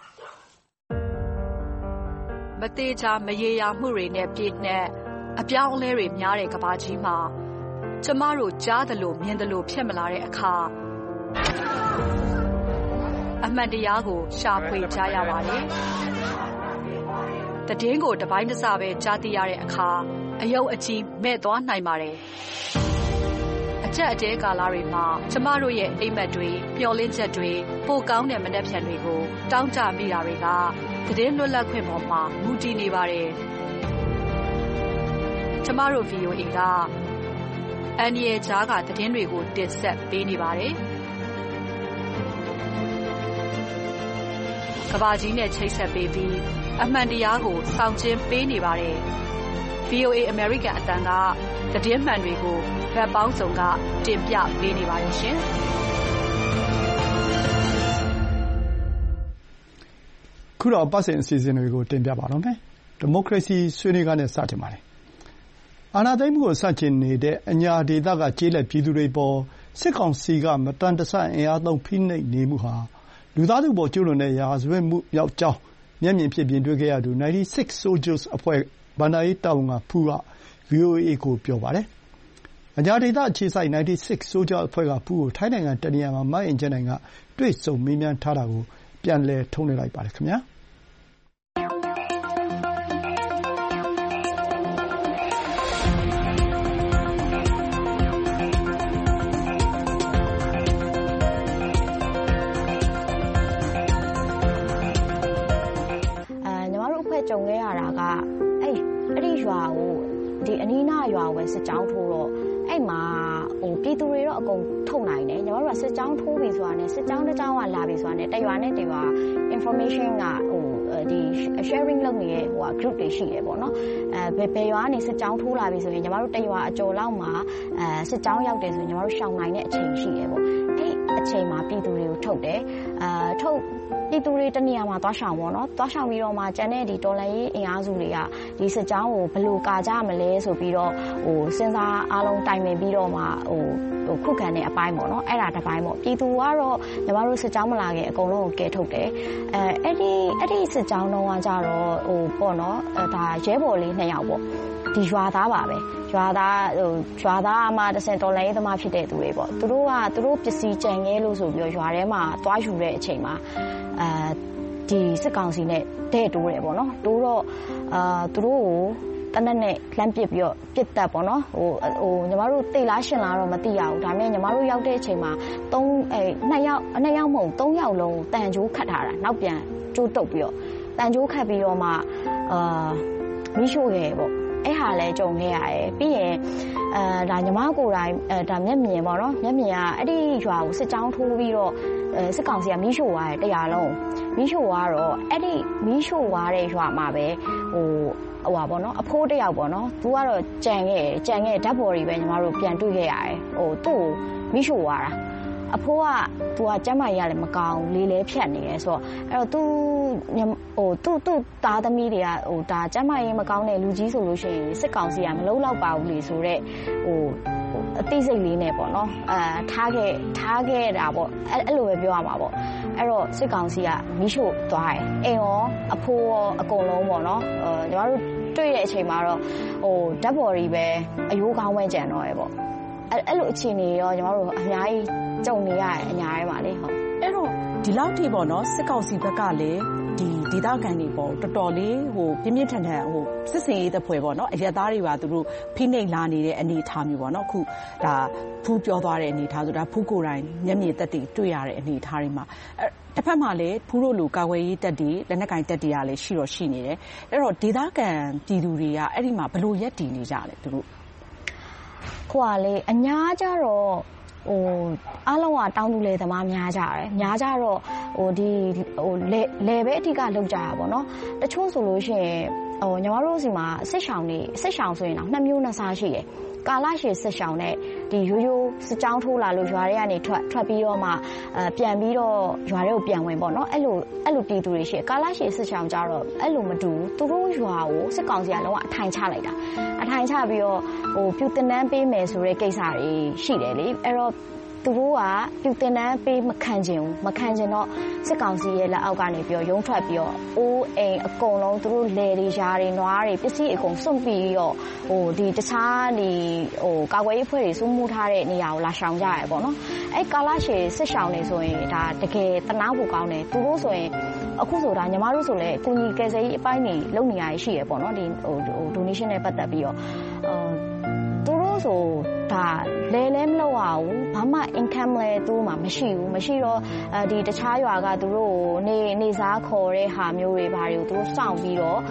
မသေးချာမရေရာမှုတွေနဲ့ပြည့်နှက်အပြောင်းအလဲတွေများတဲ့ကမ္ဘာကြီးမှာကျမတို့ကြားသလိုမြင်သလိုဖြစ်မလာတဲ့အခါအမှန်တရားကိုရှာဖွေကြရပါတယ်။သတင်းကိုတစ်ပိုင်းတစ်စပဲကြားသိရတဲ့အခါအယုံအကြည်မဲ့သွားနိုင်ပါတယ်။အချက်အတဲကာလတွေမှာကျမတို့ရဲ့အိမ်မက်တွေမျှော်လင့်ချက်တွေပိုကောင်းတဲ့မနှက်ဖြန်တွေကိုတောင်းကြမိတာတွေကသတင်းလွတ်လပ်ခွင့်ပေါ်မှာမူတည်နေပါတယ်။ကျမတို့ VOA ကအန်ရီကြားကသတင်းတွေကိုတင်ဆက်ပေးနေပါတယ်။ကဘာကြီးနဲ့ချိတ်ဆက်ပေးပြီးအမှန်တရားကိုဆောင်ကျဉ်ပေးနေပါတယ်။ VOA American အတန်ကသတင်းမှန်တွေကိုဗတ်ပေါင်းစုံကတင်ပြပေးနေပါတယ်ရှင်။ခုတော့ပတ်စင်အစီအစဉ်တွေကိုတင်ပြပါတော့မယ်။ဒီမိုကရေစီဆွေးနွေးကားနဲ့စတင်ပါတယ်။အာဏာသိမ်းမှုကိုဆန့်ကျင်နေတဲ့အညာဒေသကကျေးလက်ပြည်သူတွေပေါ်စစ်ကောင်စီကမတန်တဆအင်အားသုံးဖိနှိပ်နေမှုဟာလူသားထုပေါ်ကျူးလွန်တဲ့ရာဇဝတ်မှုမြောက်ကြောင်းမျက်မြင်ဖြစ်ပြင်တွေ့ခဲ့ရသူ96 Soldiers အဖွဲ့ဘဏ္ဍာရေးတာဝန်ခံဖူးက VOA ကိုပြောပါတယ်။အညာဒေသအခြေစိုက်96 Soldiers အဖွဲ့ကဖူးကိုထိုင်းနိုင်ငံတနေရာမှာမအင်ဂျင်နိုင်ကတွေ့ဆုံမေးမြန်းထားတာကိုပြန်လည်ထုတ်လွှင့်လိုက်ပါတယ်ခင်ဗျာ။ကြုံခဲ့ရတာကအဲ့ဒီရွာကိုဒီအနီးနားရွာကိုပဲစစ်ကြောင်းထိုးတော့အဲ့မှာပြည်သူတွေတော့အကုန်ထုတ်နိုင်တယ်ညီမတို့ကစစ်ကြောင်းထိုးပြီဆိုတာနဲ့စစ်ကြောင်းတစ်ကြောင်းကလာပြီဆိုတာနဲ့တရွာနဲ့တရွာ information ကဒီ sharing လုပ်နေတဲ့group တွေရှိတယ်ပေါ့နော်ဘယ်ရွာကနေစစ်ကြောင်းထိုးလာပြီဆိုရင်ညီမတို့တရွာအကျော်လောက်မှာစစ်ကြောင်းရောက်တယ်ဆိုရင်ညီမတို့ရှောင်နိုင်တဲ့အချိန်ရှိတယ်ပေါ့အဲ့အချိန်မှာပြည်သူတွေကိုထုတ်တယ်ထုတ်ပြည်သူတွေတနေရာမှာသွားရှောင်ပေါ့နော်သွားရှောင်ပြီးတော့မှကျန်တဲ့ဒီတော်လန်ရေးအင်အားစုတွေကဒီစစ်ကြောင်းကိုဘယ်လိုကာကြမလဲဆိုပြီးတော့စဉ်းစားအားလုံးတိုင်ပင်ပြီးတော့မှခုခံတဲ့အပိုင်းပေါ့နော်အဲ့ဒါတစ်ပိုင်းပေါ့ပြည်သူကတော့ညီမတို့စစ်ကြောင်းမလာခင်အကုန်လုံးကိုကဲထုတ်တယ်အဲ့ဒီစစ်ကြောင်းတော့ကကြတော့ပေါ့နော်ဒါရဲဘော်လေး2ယောက်ပေါ့ဒီရွာသားပါပဲရွာသားအမှတစ်ဆင့်တော်လိုင်းရေးသမားဖြစ်တဲ့သူတွေပေါ့သူတို့ပစ္စည်းကြံခဲ့လို့ဆိုပြီးတော့ရွာထဲမှာသွားယူတဲ့အချိန်မှာဒီစစ်ကောင်စီနဲ့တဲ့တိုးတယ်ပေါ့နော်တိုးတော့သူတို့ကိုတနက်နဲ့လှမ်းပစ်ပြီးတော့ပစ်တက်ပေါ့နော်ညီမတို့တိတ်လားရှင်လားတော့မသိရဘူးဒါပေမဲ့ညီမတို့ရောက်တဲ့အချိန်မှာ2ယောက်မဟုတ်3ယောက်လုံးတန်ကြိုးခတ်ထားတာနောက်ပြန်ကျိုးတုပ်ပြီးတော့တန်ကြိုးခတ်ပြီးတော့မှမီးရှို့ခဲ့ပေါ့အဲ့ဟာလည်းကြုံခဲ့ရတယ်ပြီးရင်ဒါညီမကိုယ်တိုင်ဒါမျက်မြင်ပေါ့နော်မျက်မြင်ကအဲ့ဒီရွာကိုစစ်ကြောင်းထိုးပြီးတော့စစ်ကောင်စီကမီးရှို့သွားတယ်တရားလုံးမီးရှို့သွားတော့အဲ့ဒီမီးရှို့သွားတဲ့ရွာမှာပဲဟိုပေါ့နော်အဖိုးတယောက်ပေါ့နော်သူကတော့ကြံခဲ့ဓာတ်ပေါ်တွေပဲညီမတို့ပြန်တွေ့ခဲ့ရတယ်သူ့ကိုမီးရှို့သွားတာအဖိုးကသူကကျမ်းမာရေးကလည်းမကောင်းလေးလဲဖြတ်နေတယ်ဆိုတော့အဲ့တော့သူ့သားသမီးတွေကဒါကျမ်းမာရေးမကောင်းတဲ့လူကြီးဆိုလို့ရှိရင်စစ်ကောင်စီကမလုံးတော့ပါဘူးလေဆိုတော့အသိစိတ်လေးနဲ့ပေါ့နော်ထားခဲ့တာပေါ့အဲ့လိုပဲပြောရမှာပေါ့အဲ့တော့စစ်ကောင်စီကမီးရှို့သွားတယ်အိမ်ရောအဖိုးရောအကုန်လုံးပေါ့နော်ညီမတို့တွေ့တဲ့အချိန်မှာတော့ဓာတ်ပေါ်တွေပဲအယိုးကောင်းဝဲကြံတော့ရပေါ့အဲ့လိုအခြေအနေရောညီမတို့အများကြီးကြုံနေရတယ်အများကြီးပါလေဟုတ်အဲ့တော့ဒီလောက်ထိပေါ့နော်စစ်ကောင်စီဘက်ကလည်းဒီဒေသခံတွေပေါ့တော်တော်လေးပြင်းပြင်းထန်ထန်စစ်စင်ရေးတပ်ဖွဲ့ပေါ့နော်အရက်သားတွေပါသူတို့ဖိနှိပ်လာနေတဲ့အနေအထားမျိုးပေါ့နော်အခုဒါဖူးပြောသွားတဲ့အနေအထားဆိုဒါဖူးကိုယ်တိုင်မျက်မြင်သက်တည်တွေ့ရတဲ့အနေအထားတွေမှာတစ်ဖက်မှာလည်းဖူးတို့လူကာကွယ်ရေးတပ်တွေလက်နက်ကင်တပ်တွေကလည်းရှိနေတယ်အဲ့တော့ဒေသခံပြည်သူတွေကအဲ့ဒီမှာဘယ်လိုရက်တည်နေကြလဲသူတို့ခွာလေအများကြတော့အားလုံးကတောင်းတူလေသမားများကြတယ်များကြတော့ဒီလေပဲအထက်ကလောက်ကြရပါတော့တချို့ဆိုလို့ရှိရင်ညီမတို့စီမှာစစ်ရှောင်ဆိုရင်တော့2မျိုး2စားရှိတယ်ကာလရှည်စစ်ရှောင်နဲ့ဒီရိုးရိုးစစ်ကြောင်းထိုးလာလို့ရွာတွေကနေထွက်ပြီးတော့မှပြန်ပြီးတော့ရွာတွေကိုပြန်ဝင်ပေါ့နော်အဲ့လိုပြည်သူတွေရှိကာလရှည်စစ်ရှောင်ကြတော့အဲ့လိုမတူဘူးသူတို့ရွာကိုစစ်ကောင်စီကလုံးဝအထိုင်ချလိုက်တာအထိုင်ချပြီးတော့ပြုတင်နှန်းပေးမယ်ဆိုတဲ့ကိစ္စတွေရှိတယ်လေအဲ့တော့သူတို့ကပြုတင်နှန်းပေးမခံချင်တော့စစ်ကောင်စီရဲ့လက်အောက်ကနေပြီးတော့ရုံးထွက်ပြီးတော့အိုးအိမ်အကုန်လုံးသူတို့လယ်တွေယာတွေနွားတွေပစ္စည်းအကုန်စွန့်ပြီးတော့ဒီတခြားဒီကာကွယ်ရေးအဖွဲ့တွေစုမှုထားတဲ့နေရာကိုလာရှောင်ကြရပေါ့နော်အဲ့ကာလရှည်စစ်ရှောင်နေဆိုရင်ဒါတကယ်တနာဖို့ကောင်းတယ်သူတို့ဆိုရင်အခုဆိုတာညီမတို့ဆိုလည်းကိုကြီးကယ်ဆယ်ရေးအပိုင်းတွေလုပ်နေရရှိရပေါ့နော်ဒီdonation နဲ့ပတ်သက်ပြီးတော့သူတို့ဆိုဒါလဲမလုပ်ရဘူးဘာမှ income လဲသူတို့မှမရှိတော့ဒီတခြားရွာကသူတို့နေစားခေါ်တဲ့ဟာမျိုးတွေဘာတွေကိုသူတို့စောင့်ပြီးတော့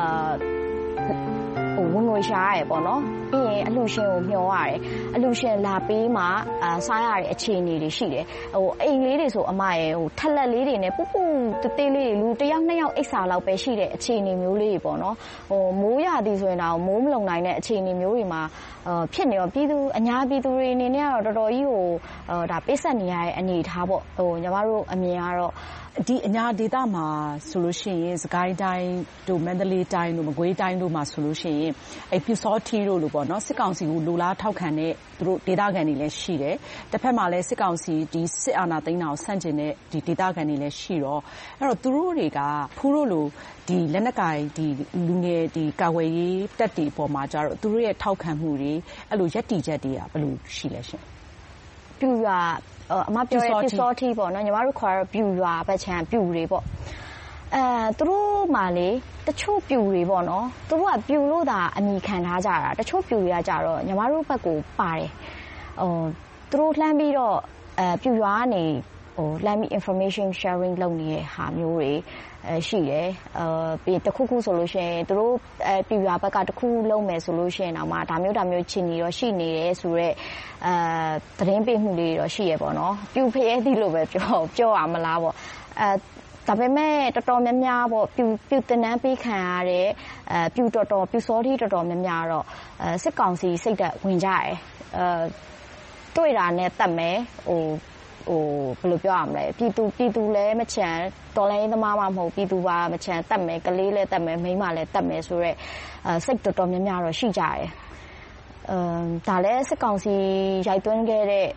ဝင်ငွေရှာရတယ်ပေါ့နော်ပြီးရင်အလှရှင်ကိုမျှော်ရတယ်အလှရှင်လာပေးမှစားရတဲ့အခြေအနေတွေရှိတယ်အိမ်လေးတွေဆိုအမရဲ့ထက်လက်လေးတွေနဲ့ပူပူတေးလေးတွေလူတစ်ယောက်နှစ်ယောက်အိတ်စာလောက်ပဲရှိတဲ့အခြေအနေမျိုးလေးတွေပေါ့နော်မိုးရသည်ဆိုရင်တော့မိုးမလုံနိုင်တဲ့အခြေအနေမျိုးတွေမှာဖြစ်နေတော့အများပြည်သူတွေအနေနဲ့ကတော့တော်တော်ကြီးကိုဒါပိတ်ဆက်နေရတဲ့အနေအထားပေါ့ညီမတို့အမြင်ကတော့ဒီအညာဒေသမှာဆိုလို့ရှိရင်စကိုင်းတိုင်းတို့မန္တလေးတိုင်းတို့မကွေးတိုင်းတို့မှာဆိုလို့ရှိရင်အဲ့ပြူစောထီတို့လို့ပေါ့နော်စစ်ကောင်စီကိုလူလားထောက်ခံတဲ့သူတို့ဒေသခံတွေလည်းရှိတယ်တစ်ဖက်မှာလည်းစစ်ကောင်စီဒီစစ်အာဏာသိမ်းတာကိုဆန့်ကျင်တဲ့ဒီဒေသခံတွေလည်းရှိတော့အဲ့တော့သူတို့တွေကဖူးတို့လိုဒီလက်နက်ကင်ဒီလူငယ်ဒီကာဝယ်ရေးတပ်တွေအပေါ်မှာကြတော့သူတို့ရဲ့ထောက်ခံမှုတွေအဲ့လိုရက်တီချက်တွေကဘယ်လိုရှိလဲရှင်ပြူရွာအမပြောတဲ့ပြူစောထီပေါ့နော်ညီမတို့ခေါ်ရတော့ပြူရွာဘက်ချမ်းပြူတွေပေါ့သူတို့မှလေတချို့ပြူတွေပေါ့နော်သူတို့ကပြူလို့သာအမိခံထားကြတာတချို့ပြူတွေကကြတော့ညီမတို့ဘက်ကိုပါတယ်သူတို့လှမ်းပြီးတော့ပြူရွာကနေလှမ်းပြီး information sharing လုပ်နေတဲ့ဟာမျိုးတွေရှိတယ်ပြီးတခုခုဆိုလို့ရှိရင်သူတို့ပြူရွာဘက်ကတခုလုံးမယ်ဆိုလို့ရှိရင်တော့မှဒါမျိုးချင်းနေတော့ရှိနေတယ်ဆိုတော့သတင်းပေးမှုလေးတော့ရှိရပေါ့နော်ပြူဖရဲသီးလို့ပဲပြောရမလားပေါ့ဒါပေမဲ့တော်တော်များများပေါ့ပြူတင်နှန်းပေးခံရတဲ့ပြူစောထီတော်တော်များများတော့စစ်ကောင်စီစိတ်သက်ဝင်ကြတယ်တွေ့တာနဲ့တတ်မယ်ဘယ်လိုပြောရမလဲပြည်သူလည်းမချမ်းတော်လိုင်းသမားမှမဟုတ်ပြည်သူပါမချမ်းတတ်မယ်ကလေးလည်းတတ်မယ်မိန်းမလည်းတတ်မယ်ဆိုတော့စိတ်တော်တော်များများတော့ရှိကြတယ်ဒါလည်းစစ်ကောင်စီရိုက်သွင်းခဲ့တဲ့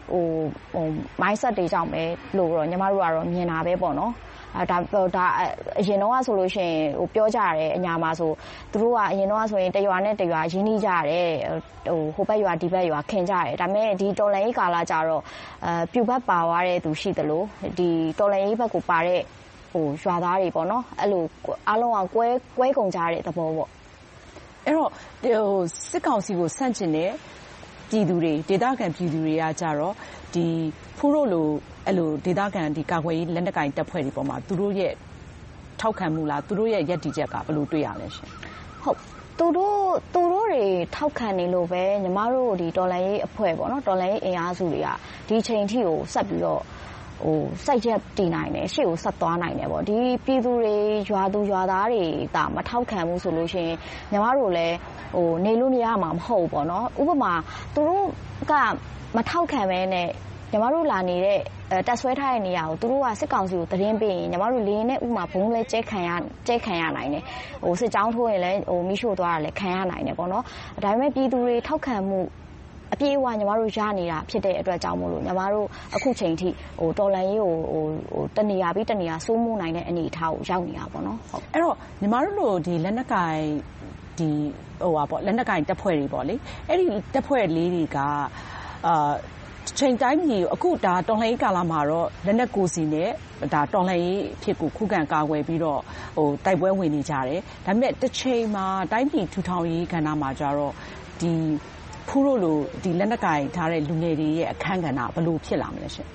mindset တွေကြောင့်ပဲလို့တော့ညီမတို့ကတော့မြင်တာပဲပေါ့နော်ဒါအရင်တော့ဆိုလို့ရှိရင်ပြောကြတယ်အညာမှာဆိုသူတို့ကအရင်တော့ဆိုရင်တရွာနဲ့တရွာရင်းနှီးကြတယ်ဟိုဘက်ရွာဒီဘက်ရွာခင်ကြတယ်ဒါပေမဲ့ဒီတော်လန်ရေးကာလကြတော့ပြူဘက်ပါသွားတဲ့သူရှိသလိုဒီတော်လန်ရေးဘက်ကိုပါတဲ့ရွာသားတွေပေါ့နော်အဲ့လိုအားလုံးကကွဲကုန်ကြတဲ့သဘောပေါ့အဲ့တော့စစ်ကောင်စီကိုဆန့်ကျင်တဲ့ပြည်သူတွေဒေသခံပြည်သူတွေကကြတော့ဒီဖူးတို့လိုအဲ့လိုဒေသခံဒီကာကွယ်ရေးလက်နက်ကင်တပ်ဖွဲ့တွေပေါ်မှာသူတို့ရဲ့ထောက်ခံမှုလားသူတို့ရဲ့ယက်တီချက်ကဘယ်လိုတွေ့ရလဲရှင်ဟုတ်သူတို့တွေထောက်ခံနေလို့ပဲညီမတို့ဒီတော်လန်ရေးအဖွဲ့ပေါ့နော်တော်လန်ရေးအင်အားစုတွေကဒီချိန်ထိကိုဆက်ပြီးတော့စိုက်ချက်တည်နိုင်တယ်ရှေ့ကိုဆက်သွားနိုင်တယ်ပေါ့ဒီပြည်သူတွေရွာသူရွာသားတွေဒါမထောက်ခံဘူးဆိုလို့ရှိရင်ညီမတို့လည်းနေလို့မရမှာမဟုတ်ပေါ့နော်ဥပမာသူတို့ကမထောက်ခံပဲနဲ့ညီမတို့လာနေတဲ့တက်ဆွဲထားတဲ့နေရာကိုသူတို့ကစစ်ကောင်စီကိုသတင်းပေးရင်ညီမတို့လင်းနဲ့ဥမာဘုံလဲကျဲခံရနိုင်တယ်စစ်ကြောင်းထိုးရင်လည်းမိရှို့သွားတာလည်းခံရနိုင်တယ်ပေါ့နော်ဒါပေမဲ့ပြည်သူတွေထောက်ခံမှုအပြည့်အဝညီမတို့ရနေတာဖြစ်တဲ့အတွက်ကြောင့်မို့လို့ညီမတို့အခုချိန်ထိတော်လန်ရေးကိုတနေရာပြီးတနေရာစိုးမိုးနိုင်တဲ့အနေအထားကိုရောက်နေတာပေါ့နော်ဟုတ်အဲ့တော့ညီမတို့လိုဒီလက်နက်ကင်ဒီလက်နက်ကင်တပ်ဖွဲ့တွေပေါ့လေအဲ့ဒီတပ်ဖွဲ့လေးတွေကချိန်တိုင်းပြည်အခုဒါတော်လှန်ရေးကာလမှာတော့လက်နက်ကိုစီနဲ့ဒါတော်လှန်ရေးဖြစ်ကိုခုခံကာကွယ်ပြီးတော့တိုက်ပွဲဝင်နေကြတယ်ဒါပေမဲ့တစ်ချိန်မှာတိုင်းပြည်ထူထောင်ရေးကဏ္ဍမှာကျတော့ဒီဖူးတို့လိုဒီလက်နက်ကင်ထားတဲ့လူငယ်တွေရဲ့အခန်းကဏ္ဍဘယ်လိုဖြစ်လာမလဲရှင်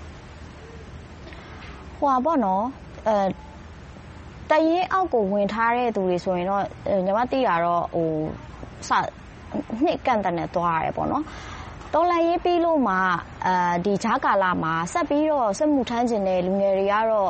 ဟွာပေါ့နော်တရင်အောက်ကိုဝင်ထားတဲ့သူတွေဆိုရင်တော့ညီမသိတာတော့နှစ်ကန်တဲ့နဲ့သွားရတယ်ပေါ့နော်တော်လန်ရေးပြီးလို့မှဒီဂျာကာလာမှာဆက်ပြီးတော့စစ်မှုထမ်းကျင်တဲ့လူငယ်တွေကတော့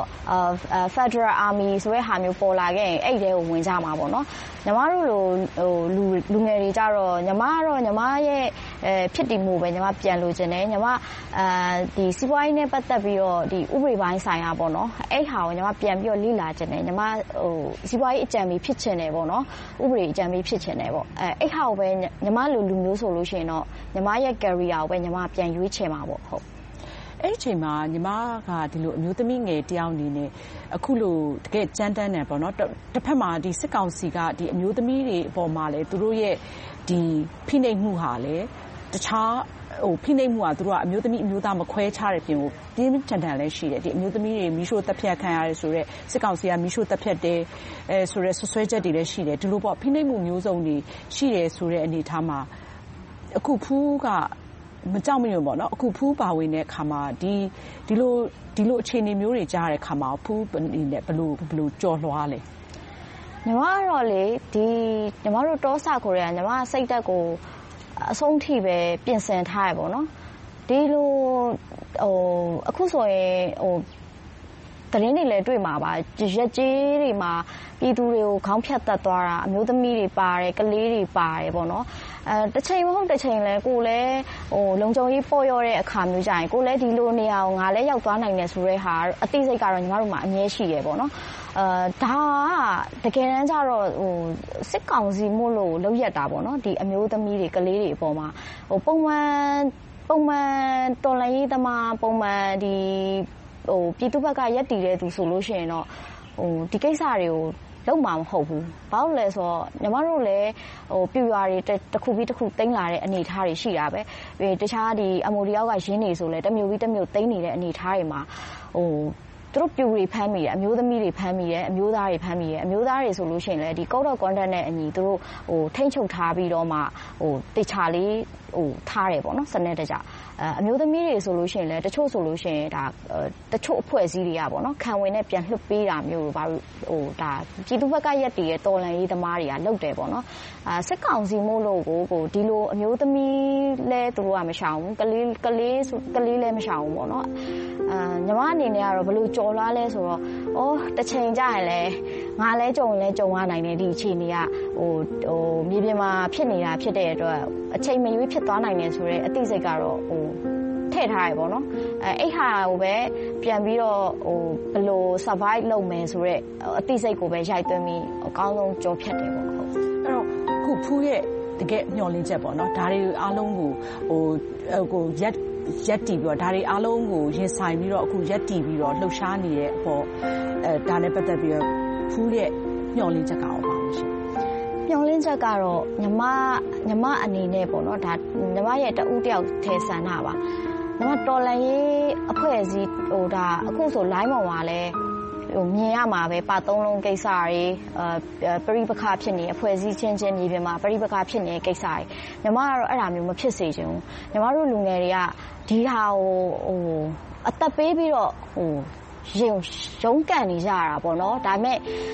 Federal Army ဆိုတဲ့ဟာမျိုးပေါ်လာခဲ့ရင်အဲ့ဒီကိုဝင်ကြမှာပေါ့နော်ညီမတို့လိုလူငယ်တွေကြတော့ညီမရဲ့ဖြစ်တည်မှုပဲညီမပြန်လို့ခြင်းတယ်ညီမဒီစီးပွားရေးနဲ့ပတ်သက်ပြီးတော့ဒီဥပဒေပိုင်းဆိုင်ရာပေါ့နော်အဲ့ဟာကိုညီမပြန်ပြီးတော့လေ့လာခြင်းတယ်ညီမစီးပွားရေးအကြံပေးဖြစ်ခြင်းတယ်ပေါ့နော်ဥပဒေအကြံပေးဖြစ်ခြင်းတယ်ပေါ့အဲ့ဟာကိုပဲညီမလိုလူမျိုးဆိုလို့ရှိရင်တော့ညီမရဲ့ career ကိုပဲညီမပြန်ရွေးချယ်မှာပေါ့ဟုတ်အဲ့ဒီအချိန်မှာညီမကဒီလိုအမျိုးသမီးငယ်တယောက်အနေနဲ့အခုလိုတကယ်ကြမ်းတမ်းတယ်ပေါ့နော်တစ်ဖက်မှာဒီစစ်ကောင်စီကဒီအမျိုးသမီးတွေအပေါ်မှာလဲသူတို့ရဲ့ဒီဖိနှိပ်မှုဟာလဲတခြားဖိနှိပ်မှုကသူတို့ကအမျိုးသမီးအမျိုးသားမခွဲခြားတဲ့ပြင်ကိုပြင်းထန်ထန်လဲရှိတယ်ဒီအမျိုးသမီးတွေမီးရှို့တပ်ဖြတ်ခံရတယ်ဆိုတော့စစ်ကောင်စီကမီးရှို့တပ်ဖြတ်တယ်ဆိုတော့ဆွဆွဲချက်တွေလည်းရှိတယ်ဒီလိုပေါ့ဖိနှိပ်မှုမျိုးစုံတွေရှိတယ်ဆိုတဲ့အနေအထားမှာအခုဖူးကမကြောက်မရွံ့ပေါ့နော်အခုဖူးပါဝင်တဲ့အခါမှာဒီလိုအခြေအနေမျိုးတွေကြားတဲ့အခါမှာဖူးအနေနဲ့ဘလို့ကြော်လွှားလဲညီမကတော့လေဒီညီမတို့တောဆခိုတွေကညီမစိတ်တက်ကိုအဆုံးထိပဲပြင်ဆင်ထားရပေါ့နော်ဒီလိုအခုဆိုရင်သတင်းတွေလည်းတွေ့မှာပါရက်ကြီးတွေမှာပြည်သူတွေကိုခေါင်းဖြတ်တက်သွားတာအမျိုးသမီးတွေပါတယ်ကလေးတွေပါတယ်ပေါ့နော်တစ်ချိန်မဟုတ်တစ်ချိန်လဲကိုလည်းလုံခြုံရေးပေါ်ရောတဲ့အခါမျိုးကြရင်ကိုလည်းဒီလိုနေရာကိုငါလည်းရောက်သွားနိုင်တယ်ဆိုတဲ့ဟာအသိစိတ်ကတော့ညီမတို့မှာအမြဲရှိရပေါ့နော်ဒါကတကယ်တမ်းကျတော့စစ်ကောင်စီမို့လို့လောက်ရတာပေါ့နော်ဒီအမျိုးသမီးတွေကလေးတွေအပေါ်မှာပုံမှန်တော်လှန်ရေးသမားပုံမှန်ဒီပြည်သူ့ဘက်ကရက်တည်တဲ့သူဆိုလို့ရှိရင်တော့ဒီကိစ္စတွေကိုလုံးမှာမဟုတ်ဘူး။ဘာလို့လဲဆိုတော့ညီမတို့လည်းပြူရွာတွေတစ်ခုပြီးတစ်ခုတိမ့်လာတဲ့အနေအထားတွေရှိတာပဲ။တခြားဒီအမိုဒီယောက်ကရင်းနေဆိုလဲတစ်မျိုးပြီးတစ်မျိုးတိမ့်နေတဲ့အနေအထားတွေမှာသူတို့ပြူတွေဖမ်းမိတယ်အမျိုးသမီးတွေဖမ်းမိတယ်အမျိုးသားတွေဖမ်းမိတယ်အမျိုးသားတွေဆိုလို့ရှိရင်လည်းဒီ Code of Conduct နဲ့အညီသူတို့ထိန်းချုပ်ထားပြီးတော့မှတေချာလေးထားတယ်ပေါ့နော်စနစ်တကျအမျိုးသမီးတွေဆိုလို့ရှိရင်လည်းတချို့ဆိုလို့ရှိရင်ဒါတချို့အဖွဲ့အစည်းတွေကပေါ့နော်ခံဝင်နဲ့ပြန်လွှတ်ပေးတာမျိုးဘာလို့ဒါပြည်သူဘက်ကရက်တည်ရဲ့တော်လှန်ရေးသမားတွေကလုပ်တယ်ပေါ့နော်စစ်ကောင်စီမို့လို့ကိုဒီလိုအမျိုးသမီးလဲသူတို့ကမရှောင်ဘူးကလေးလဲမရှောင်ဘူးပေါ့နော်ညီမအနေနဲ့ကတော့ဘယ်လိုကြော်လွှားလဲဆိုတော့တစ်ချိန်ကြာရင်လဲငါလဲကြုံရနိုင်တယ်ဒီအခြေအနေကမြေပြင်မှာဖြစ်နေတာဖြစ်တဲ့အတွက်အချိန်မရွေးဖြစ်သွားနိုင်တယ်ဆိုတော့အသိစိတ်ကတော့ထည့်ထားရပေါ့နော်အဲ့ဟာကိုပဲပြန်ပြီးတော့ဘယ်လို survive လုပ်မယ်ဆိုတော့အသိစိတ်ကိုပဲရိုက်သွင်းပြီးအကောင်းဆုံးကြော်ဖြတ်တယ်ပေါ့ဟုတ်အဲ့တော့ခုဖူးရဲ့တကယ်မျှော်လင့်ချက်ပေါ့နော်ဒါတွေအားလုံးကိုရက်တီပြီးတော့ဒါတွေအားလုံးကိုရင်ဆိုင်ပြီးတော့အခုရက်တီပြီးတော့လှုပ်ရှားနေတဲ့အပေါ်ဒါနဲ့ပတ်သက်ပြီးတော့ဖူးရဲ့မျှော်လင့်ချက်ကရောပါလို့ရှိရင်မျှော်လင့်ချက်ကတော့ညီမအနေနဲ့ပေါ့နော်ဒါညီမရဲ့တဦးတယောက်ထဲဆန္ဒပါညီမတော်လန်ရေးအဖွဲ့အစည်းဒါအခုဆို line ပေါ်မှာလဲမြင်ရမှာပဲပါသုံးလုံးကိစ္စတွေပရိပခဖြစ်နေအဖွဲ့အစည်းချင်းမြေပြင်မှာပရိပခဖြစ်နေတဲ့ကိစ္စတွေညီမကတော့အဲ့ဒါမျိုးမဖြစ်စေချင်ဘူးညီမတို့လူငယ်တွေကဒီဟာကိုအသက်ပေးပြီးတော့ရုန်းကန်နေကြရတာပေါ့နော်ဒါပေမဲ့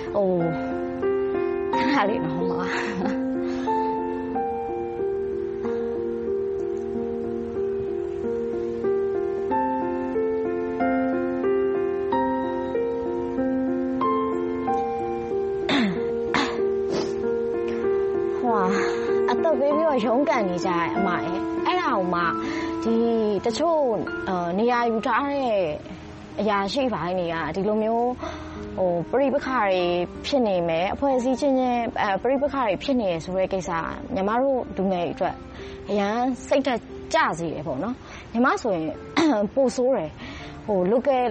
ခဏလေးတော့မှာအသက်ပေးပြီးတော့ရုန်းကန်နေကြတယ်အမအဲ့ဒါကိုမှဒီတချို့နေရာယူထားတဲ့အရာရှိပိုင်းတွေကဒီလိုမျိုးပရိပခတွေဖြစ်နေမယ်အဖွဲ့အစည်းချင်းပရိပခတွေဖြစ်နေရဆိုတဲ့ကိစ္စညီမတို့လူငယ်အတွက်အရန်စိတ်ဓာတ်ကျစေတယ်ပေါ့နော်ညီမဆိုရင်ပိုဆိုးတယ်local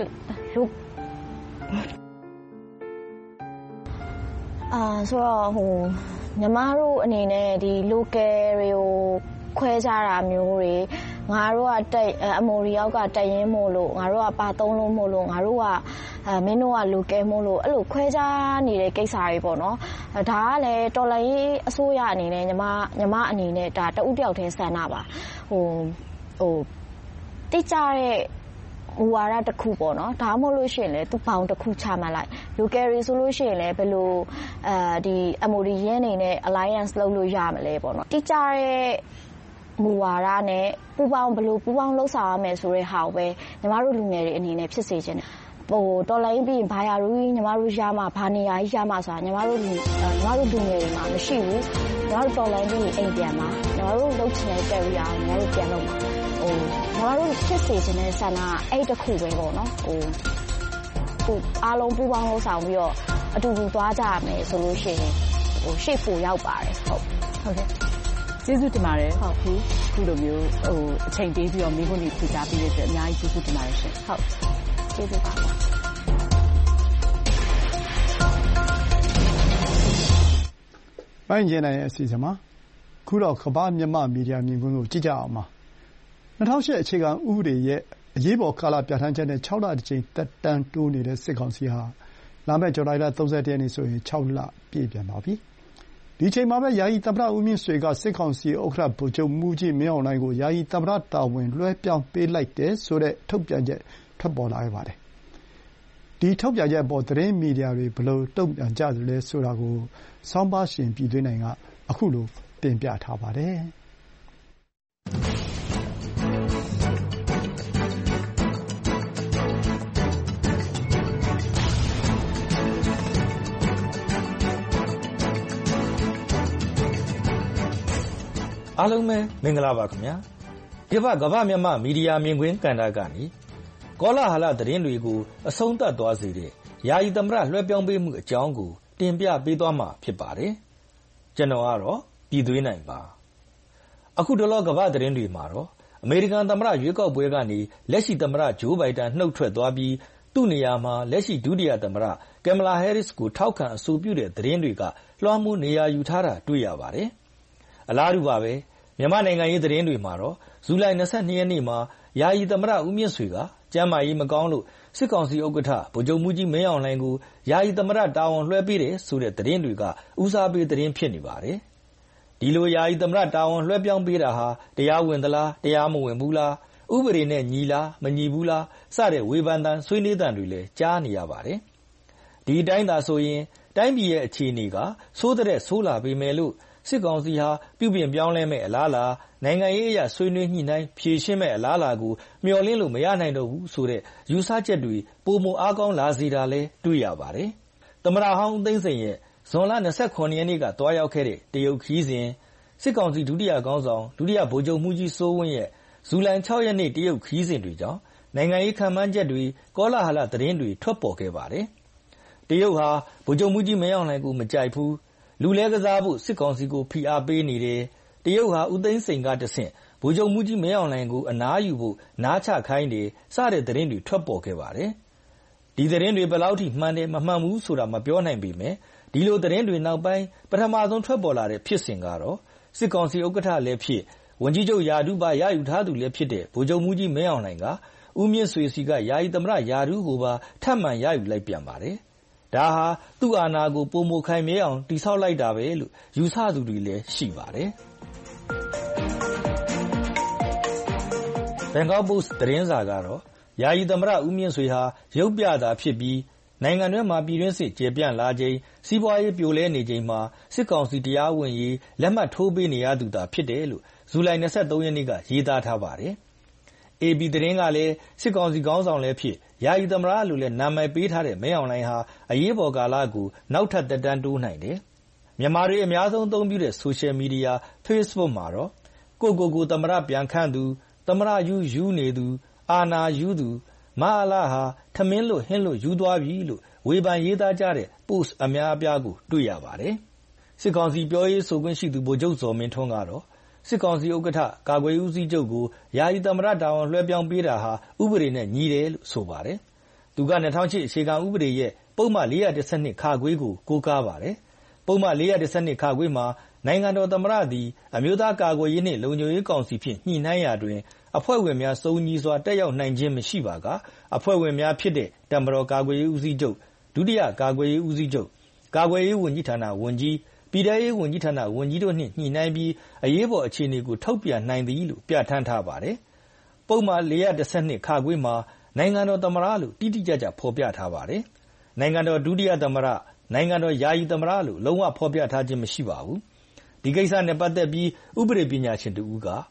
ဆိုတော့ညီမတို့အနေနဲ့ဒီ local တွေကိုခွဲခြားတာမျိုးတွေငါတို့ကအမိုရီယောက်ကတက်ရင်မို့လို့ငါတို့ကပါသုံးလုံးမို့လို့ငါတို့ကမင်းတို့က local မို့လို့အဲ့လိုခွဲခြားနေတဲ့ကိစ္စတွေပေါ့နော်ဒါကလည်းတော်လှန်ရေးအစိုးရအနေနဲ့ညီမအနေနဲ့ဒါတဦးတယောက်တည်းဆန္ဒပါတိကျတဲ့မူဝါဒတစ်ခုပေါ့နော်ဒါမှမဟုတ်လို့ရှိရင်လည်းသူဘောင်တစ်ခုချမှတ်လိုက် local တွေဆိုလို့ရှိရင်လည်းဘယ်လိုဒီ MOD ရင်းနေနဲ့ alliance လုပ်လို့ရမလဲပေါ့နော်တိကျတဲ့မူဝါဒနဲ့ပူပေါင်းဘလို့ပူပေါင်းလှုပ်ဆောင်ရမယ်ဆိုတဲ့ဟာကိုပဲညီမတို့လူငယ်တွေအနေနဲ့ဖြစ်စေချင်တယ်တော်လိုင်းပြီးဘာယာရူကြီးညီမတို့ရမှာဘာနေရာကြီးရမှာဆိုတာညီမတို့လူငယ်တွေမှာမရှိဘူးညီမတို့တော်လိုင်းပြီးအိမ်ပြန်မှာညီမတို့လုပ်ချင်တဲ့ career ကိုညီမတို့ပြန်လုပ်မှာညီမတို့ဖြစ်စေချင်တဲ့ဆန္ဒအဲ့တစ်ခုပဲပေါ့နော်အားလုံးပူပေါင်းလှုပ်ဆောင်ပြီးတော့အတူတူသွားကြရမယ်ဆိုလို့ရှိရင်ရှေ့ပိုရောက်ပါတယ်ဟုတ်ကဲ့ကျေးဇူးတင်ပါတယ်ဟုတ်ခုလိုမျိုးအချိန်ပေးပြီးတော့မိခွန်းတွေဖြေကြားပေးတဲ့အတွက်အများကြီးကျေးဇူးတင်ပါတယ်ရှင်ဟုတ်ကျေးဇူးပါပိုင်းကျင်းတဲ့အစီအစဉ်မှာခုတော့ကမ္ဘာမြန်မာမီဒီယာမြင်ကွင်းကိုကြည့်ကြအောင်ပါ2008အခြေခံဥပဒေရဲ့အရေးပေါ်ကာလပြဋ္ဌာန်းချက်နဲ့6လတစ်ကြိမ်သက်တမ်းတိုးနေတဲ့စစ်ကောင်စီဟာလာမယ့်ဇူလိုင်လ31ရက်နေ့ဆိုရင်6လပြည့်ပြန်ပါပြီဒီချိန်မှာပဲယာယီသမ္မတဦးမြင့်ဆွေကစစ်ကောင်စီဥက္ကဋ္ဌဗိုလ်ချုပ်မှူးကြီးမင်းအောင်လှိုင်ကိုယာယီသမ္မတတာဝန်လွှဲပြောင်းပေးလိုက်တယ်ဆိုတဲ့ထုတ်ပြန်ချက်ထွက်ပေါ်လာခဲ့ပါတယ်ဒီထုတ်ပြန်ချက်အပေါ်သတင်းမီဒီယာတွေဘယ်လိုတုံ့ပြန်ကြသလဲဆိုတာကိုဆောင်းပါးရှင်ပြည်သွင်းနိုင်ကအခုလိုတင်ပြထားပါတယ်အားလုံးပဲမင်္ဂလာပါခင်ဗျာဒီဘက်ကမ္ဘာမြန်မာမီဒီယာမြင်ကွင်းကဏ္ဍကနေကောလာဟလသတင်းတွေကိုအဆုံးသတ်သွားစေတဲ့ယာယီသမ္မတလွှဲပြောင်းပေးမှုအကြောင်းကိုတင်ပြပေးသွားမှာဖြစ်ပါတယ်ကျွန်တော်ကတော့ပြည်သွင်းနိုင်ပါအခုတလောကမ္ဘာသတင်းတွေမှာတော့အမေရိကန်သမ္မတရွေးကောက်ပွဲကနေလက်ရှိသမ္မတဂျိုးဘိုင်ဒန်နှုတ်ထွက်သွားပြီးသူ့နေရာမှာလက်ရှိဒုတိယသမ္မတကင်မလာဟဲရစ်ကိုထောက်ခံအဆိုပြုတဲ့သတင်းတွေကလွှမ်းမိုးနေရာယူထားတာတွေ့ရပါတယ်အလားတူပါပဲမြန်မာနိုင်ငံရေးသတင်းတွေမှာတော့ဇူလိုင်22ရက်နေ့မှာယာယီသမ္မတဦးမြင့်ဆွေကကျမ်းမာရေးမကောင်းလို့စစ်ကောင်စီဥက္ကဋ္ဌဗိုလ်ချုပ်မှူးကြီးမင်းအောင်လှိုင်ကိုယာယီသမ္မတတာဝန်လွှဲပေးတယ်ဆိုတဲ့သတင်းတွေကဦးစားပေးသတင်းဖြစ်နေပါတယ်ဒီလိုယာယီသမ္မတတာဝန်လွှဲပြောင်းပေးတာဟာတရားဝင်သလားတရားမဝင်ဘူးလားဥပဒေနဲ့ညီလားမညီဘူးလားစတဲ့ဝေဖန်သံဆွေးနွေးသံတွေလည်းကြားနေရပါတယ်ဒီအတိုင်းသာဆိုရင်တိုင်းပြည်ရဲ့အခြေအနေကဆိုးတဲ့ဆိုးလာပေမဲ့လို့စစ်ကောင်စီဟာပြုပြင်ပြောင်းလဲမဲ့အလားအလာနိုင်ငံရေးအရာဆွေးနွေးညှိနှိုင်းဖြေရှင်းမဲ့အလားအလာကိုမျှော်လင့်လို့မရနိုင်တော့ဘူးဆိုတဲ့ယူဆချက်တွေပိုမိုအားကောင်းလာစေတာလည်းတွေ့ရပါတယ်သမ္မတဟောင်းဦးသိန်းစိန်ရဲ့ဇွန်လ29ရက်နေ့ကတွားရောက်ခဲ့တဲ့တရုတ်ခီးစဉ်စစ်ကောင်စီဒုတိယခေါင်းဆောင်ဒုတိယဗိုလ်ချုပ်မှူးကြီးစိုးဝင်းရဲ့ဇူလိုင်6ရက်နေ့တရုတ်ခီးစဉ်တွေကြောင့်နိုင်ငံရေးခံမှန်းချက်တွေကောလာဟလသတင်းတွေထွက်ပေါ်ခဲ့ပါတယ်တရုတ်ဟာဗိုလ်ချုပ်မှူးကြီးမင်းအောင်လှိုင်ကိုမကြိုက်ဘူးလူလဲကစားဖို့စစ်ကောင်စီကိုဖိအားပေးနေတယ်တရုတ်ဟာဦးသိန်းစိန်ကတဆင့်ဗိုလ်ချုပ်မှူးကြီးမင်းအောင်လှိုင်ကိုအနားယူဖို့နားချခိုင်းတယ်စတဲ့သတင်းတွေထွက်ပေါ်ခဲ့ပါတယ်ဒီသတင်းတွေဘယ်လောက်ထိမှန်တယ်မမှန်ဘူးဆိုတာမပြောနိုင်ပေမဲ့ဒီလိုသတင်းတွေနောက်ပိုင်းပထမဆုံးထွက်ပေါ်လာတဲ့ဖြစ်စဉ်ကတော့စစ်ကောင်စီဥက္ကဋ္ဌလည်းဖြစ်ဝန်ကြီးချုပ်ယာဒူးပါရယူထားသူလည်းဖြစ်တဲ့ဗိုလ်ချုပ်မှူးကြီးမင်းအောင်လှိုင်ကဦးမြင့်ဆွေစီကယာယီသမ္မတယာဒူးကိုပါထပ်မံရယူလိုက်ပြန်ပါတယ်ဒါဟာသူ့အာဏာကိုပုံမခိုင်မြဲအောင်တိဆောက်လိုက်တာပဲလို့ယူဆသူတွေလည်းရှိပါတယ်ဘန်ကောက်ပို့စ်သတင်းစာကတော့ယာယီသမ္မတဦးမြင့်ဆွေဟာရုပ်ပြတာဖြစ်ပြီးနိုင်ငံတွင်းမှာပြည်တွင်းစစ်ကျေပြန့်လာချိန်စီးပွားရေးပြိုလဲနေချိန်မှာစစ်ကောင်စီတရားဝင်ရေးလက်မှတ်ထိုးပေးနေရသူသာဖြစ်တယ်လို့ဇူလိုင်23ရက်နေ့ကရေးသားထားပါတယ်AB သတင်းကလည်းစစ်ကောင်စီခေါင်းဆောင်လည်းဖြစ်ယာယီသမ္မတလို့လည်းနာမည်ပေးထားတဲ့မင်းအောင်လှိုင်ဟာအရေးပေါ်ကာလကိုနောက်ထပ်သက်တမ်းတိုးနိုင်တယ်မြန်မာတွေအများဆုံးအသုံးပြုတဲ့ social media Facebook မှာတော့ကိုသမ္မတပြန်ခန့်သူသမ္မတယူနေသူအာနာယူသူမဟာလာဟာထမင်းလို့ဟင်းလို့ယူသွားပြီလို့ဝေဖန်ရေးသားကြတဲ့ post အများအပြားကိုတွေ့ရပါတယ်စစ်ကောင်စီပြောရေးဆိုခွင့်ရှိသူဗိုလ်ချုပ်ဇော်မင်းထွန်းကတော့စစ်ကောင်စီဥက္ကဋ္ဌကာကွယ်ရေးဦးစီးချုပ်ကိုယာယီသမ္မတတာဝန်လွှဲပြောင်းပေးတာဟာဥပဒေနဲ့ညီတယ်လို့ဆိုပါတယ်သူက2008အခြေခံဥပဒေရဲ့ပုံမှန်412ခါခွေးကိုကိုးကားပါတယ်ပုံမှန်412ခါခွေးမှာနိုင်ငံတော်သမ္မတသည်အမျိုးသားကာကွယ်ရေးနှင့်လုံခြုံရေးကောင်စီဖြင့်ညှိနှိုင်းရာတွင်အဖွဲ့ဝင်များစုံညီစွာတက်ရောက်နိုင်ခြင်းမရှိပါကအဖွဲ့ဝင်များဖြစ်တဲ့တမတော်ကာကွယ်ရေးဦးစီးချုပ်ဒုတိယကာကွယ်ရေးဦးစီးချုပ်ကာကွယ်ရေးဝန်ကြီးဌာနဝန်ကြီးပြည်ထရေးဝန်ကြီးဌာနဝန်ကြီးတို့နှင့်ညှိနှိုင်းပြီးအရေးပေါ်အခြေအနေကိုထုတ်ပြန်နိုင်သည်လို့ပြဋ္ဌာန်းထားပါတယ်ပုံမှန်412ခါခွေးမှာနိုင်ငံတော်သမ္မတလို့တိတိကျကျဖော်ပြထားပါတယ်နိုင်ငံတော်ဒုတိယသမ္မတနိုင်ငံတော်ယာယီသမ္မတလို့လုံးဝဖော်ပြထားခြင်းမရှိပါဘူးဒီကိစ္စနဲ့ပတ်သက်ပြီးဥပဒေပညာရှင်တူက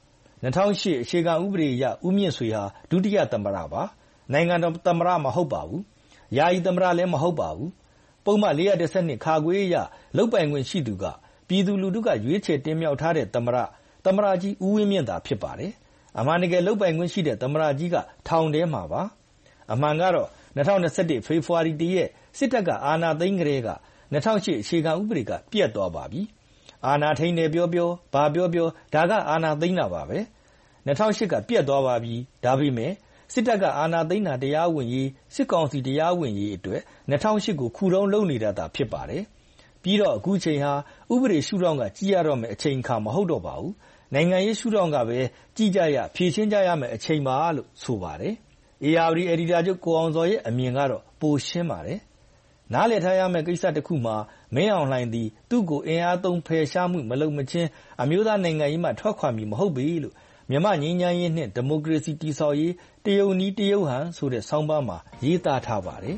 2008အခြေခံဥပဒေအရဦးမြင့်ဆွေဟာဒုတိယသမ္မတပါနိုင်ငံတော်သမ္မတမဟုတ်ပါဘူးယာယီသမ္မတလည်းမဟုတ်ပါဘူးပုံမှန်412ခါခွေးအရလုပ်ပိုင်ခွင့်ရှိသူကပြည်သူလူထုကရွေးချယ်တင်မြှောက်ထားတဲ့သမ္မတကြီးဦးဝင်းမြင့်သာဖြစ်ပါတယ်အမှန်တကယ်လုပ်ပိုင်ခွင့်ရှိတဲ့သမ္မတကြီးကထောင်ထဲမှာပါအမှန်ကတော့2021ဖေဖော်ဝါရီ1ရက်စစ်တပ်ကအာဏာသိမ်းကြတဲ့က2008အခြေခံဥပဒေကပြတ်သွားပါပြီအာဏာထိန်းတယ်ပြောဘာပြောဒါကအာဏာသိမ်းတာပါပဲ2008ကပြတ်သွားပါပြီဒါပေမဲ့စစ်တပ်ကအာဏာသိမ်းတာတရားဝင်ရေးစစ်ကောင်စီတရားဝင်ရေးအတွက်2008ကိုခုတုံးလုပ်နေတာသာဖြစ်ပါတယ်ပြီးတော့အခုချိန်ဟာဥပဒေရှုထောင့်ကကြည့်ရတော့မယ့်အချိန်အခါမဟုတ်တော့ပါဘူးနိုင်ငံရေးရှုထောင့်ကပဲကြည့်ကြရဖြေရှင်းကြရမယ့်အချိန်ပါလို့ဆိုပါတယ်ARD အယ်ဒီတာချုပ်ကိုအောင်စောရဲ့အမြင်ကတော့ပိုရှင်းပါတယ်နားလည်ထားရမယ့်ကိစ္စတစ်ခုမှာမင်းအောင်လှိုင်သည်သူ့ကိုအင်အားသုံးဖယ်ရှားမှုမလုပ်မချင်းအမျိုးသားနိုင်ငံရေးမှထွက်ခွာမည်မဟုတ်ပေလို့မြန်မာငြိမ်းချမ်းရေးနှင့်ဒီမိုကရေစီတည်ဆောက်ရေးတရုတ်နီးတရုတ်ဟန်ဆိုတဲ့ဆောင်းပါးမှာရေးသားထားပါတယ်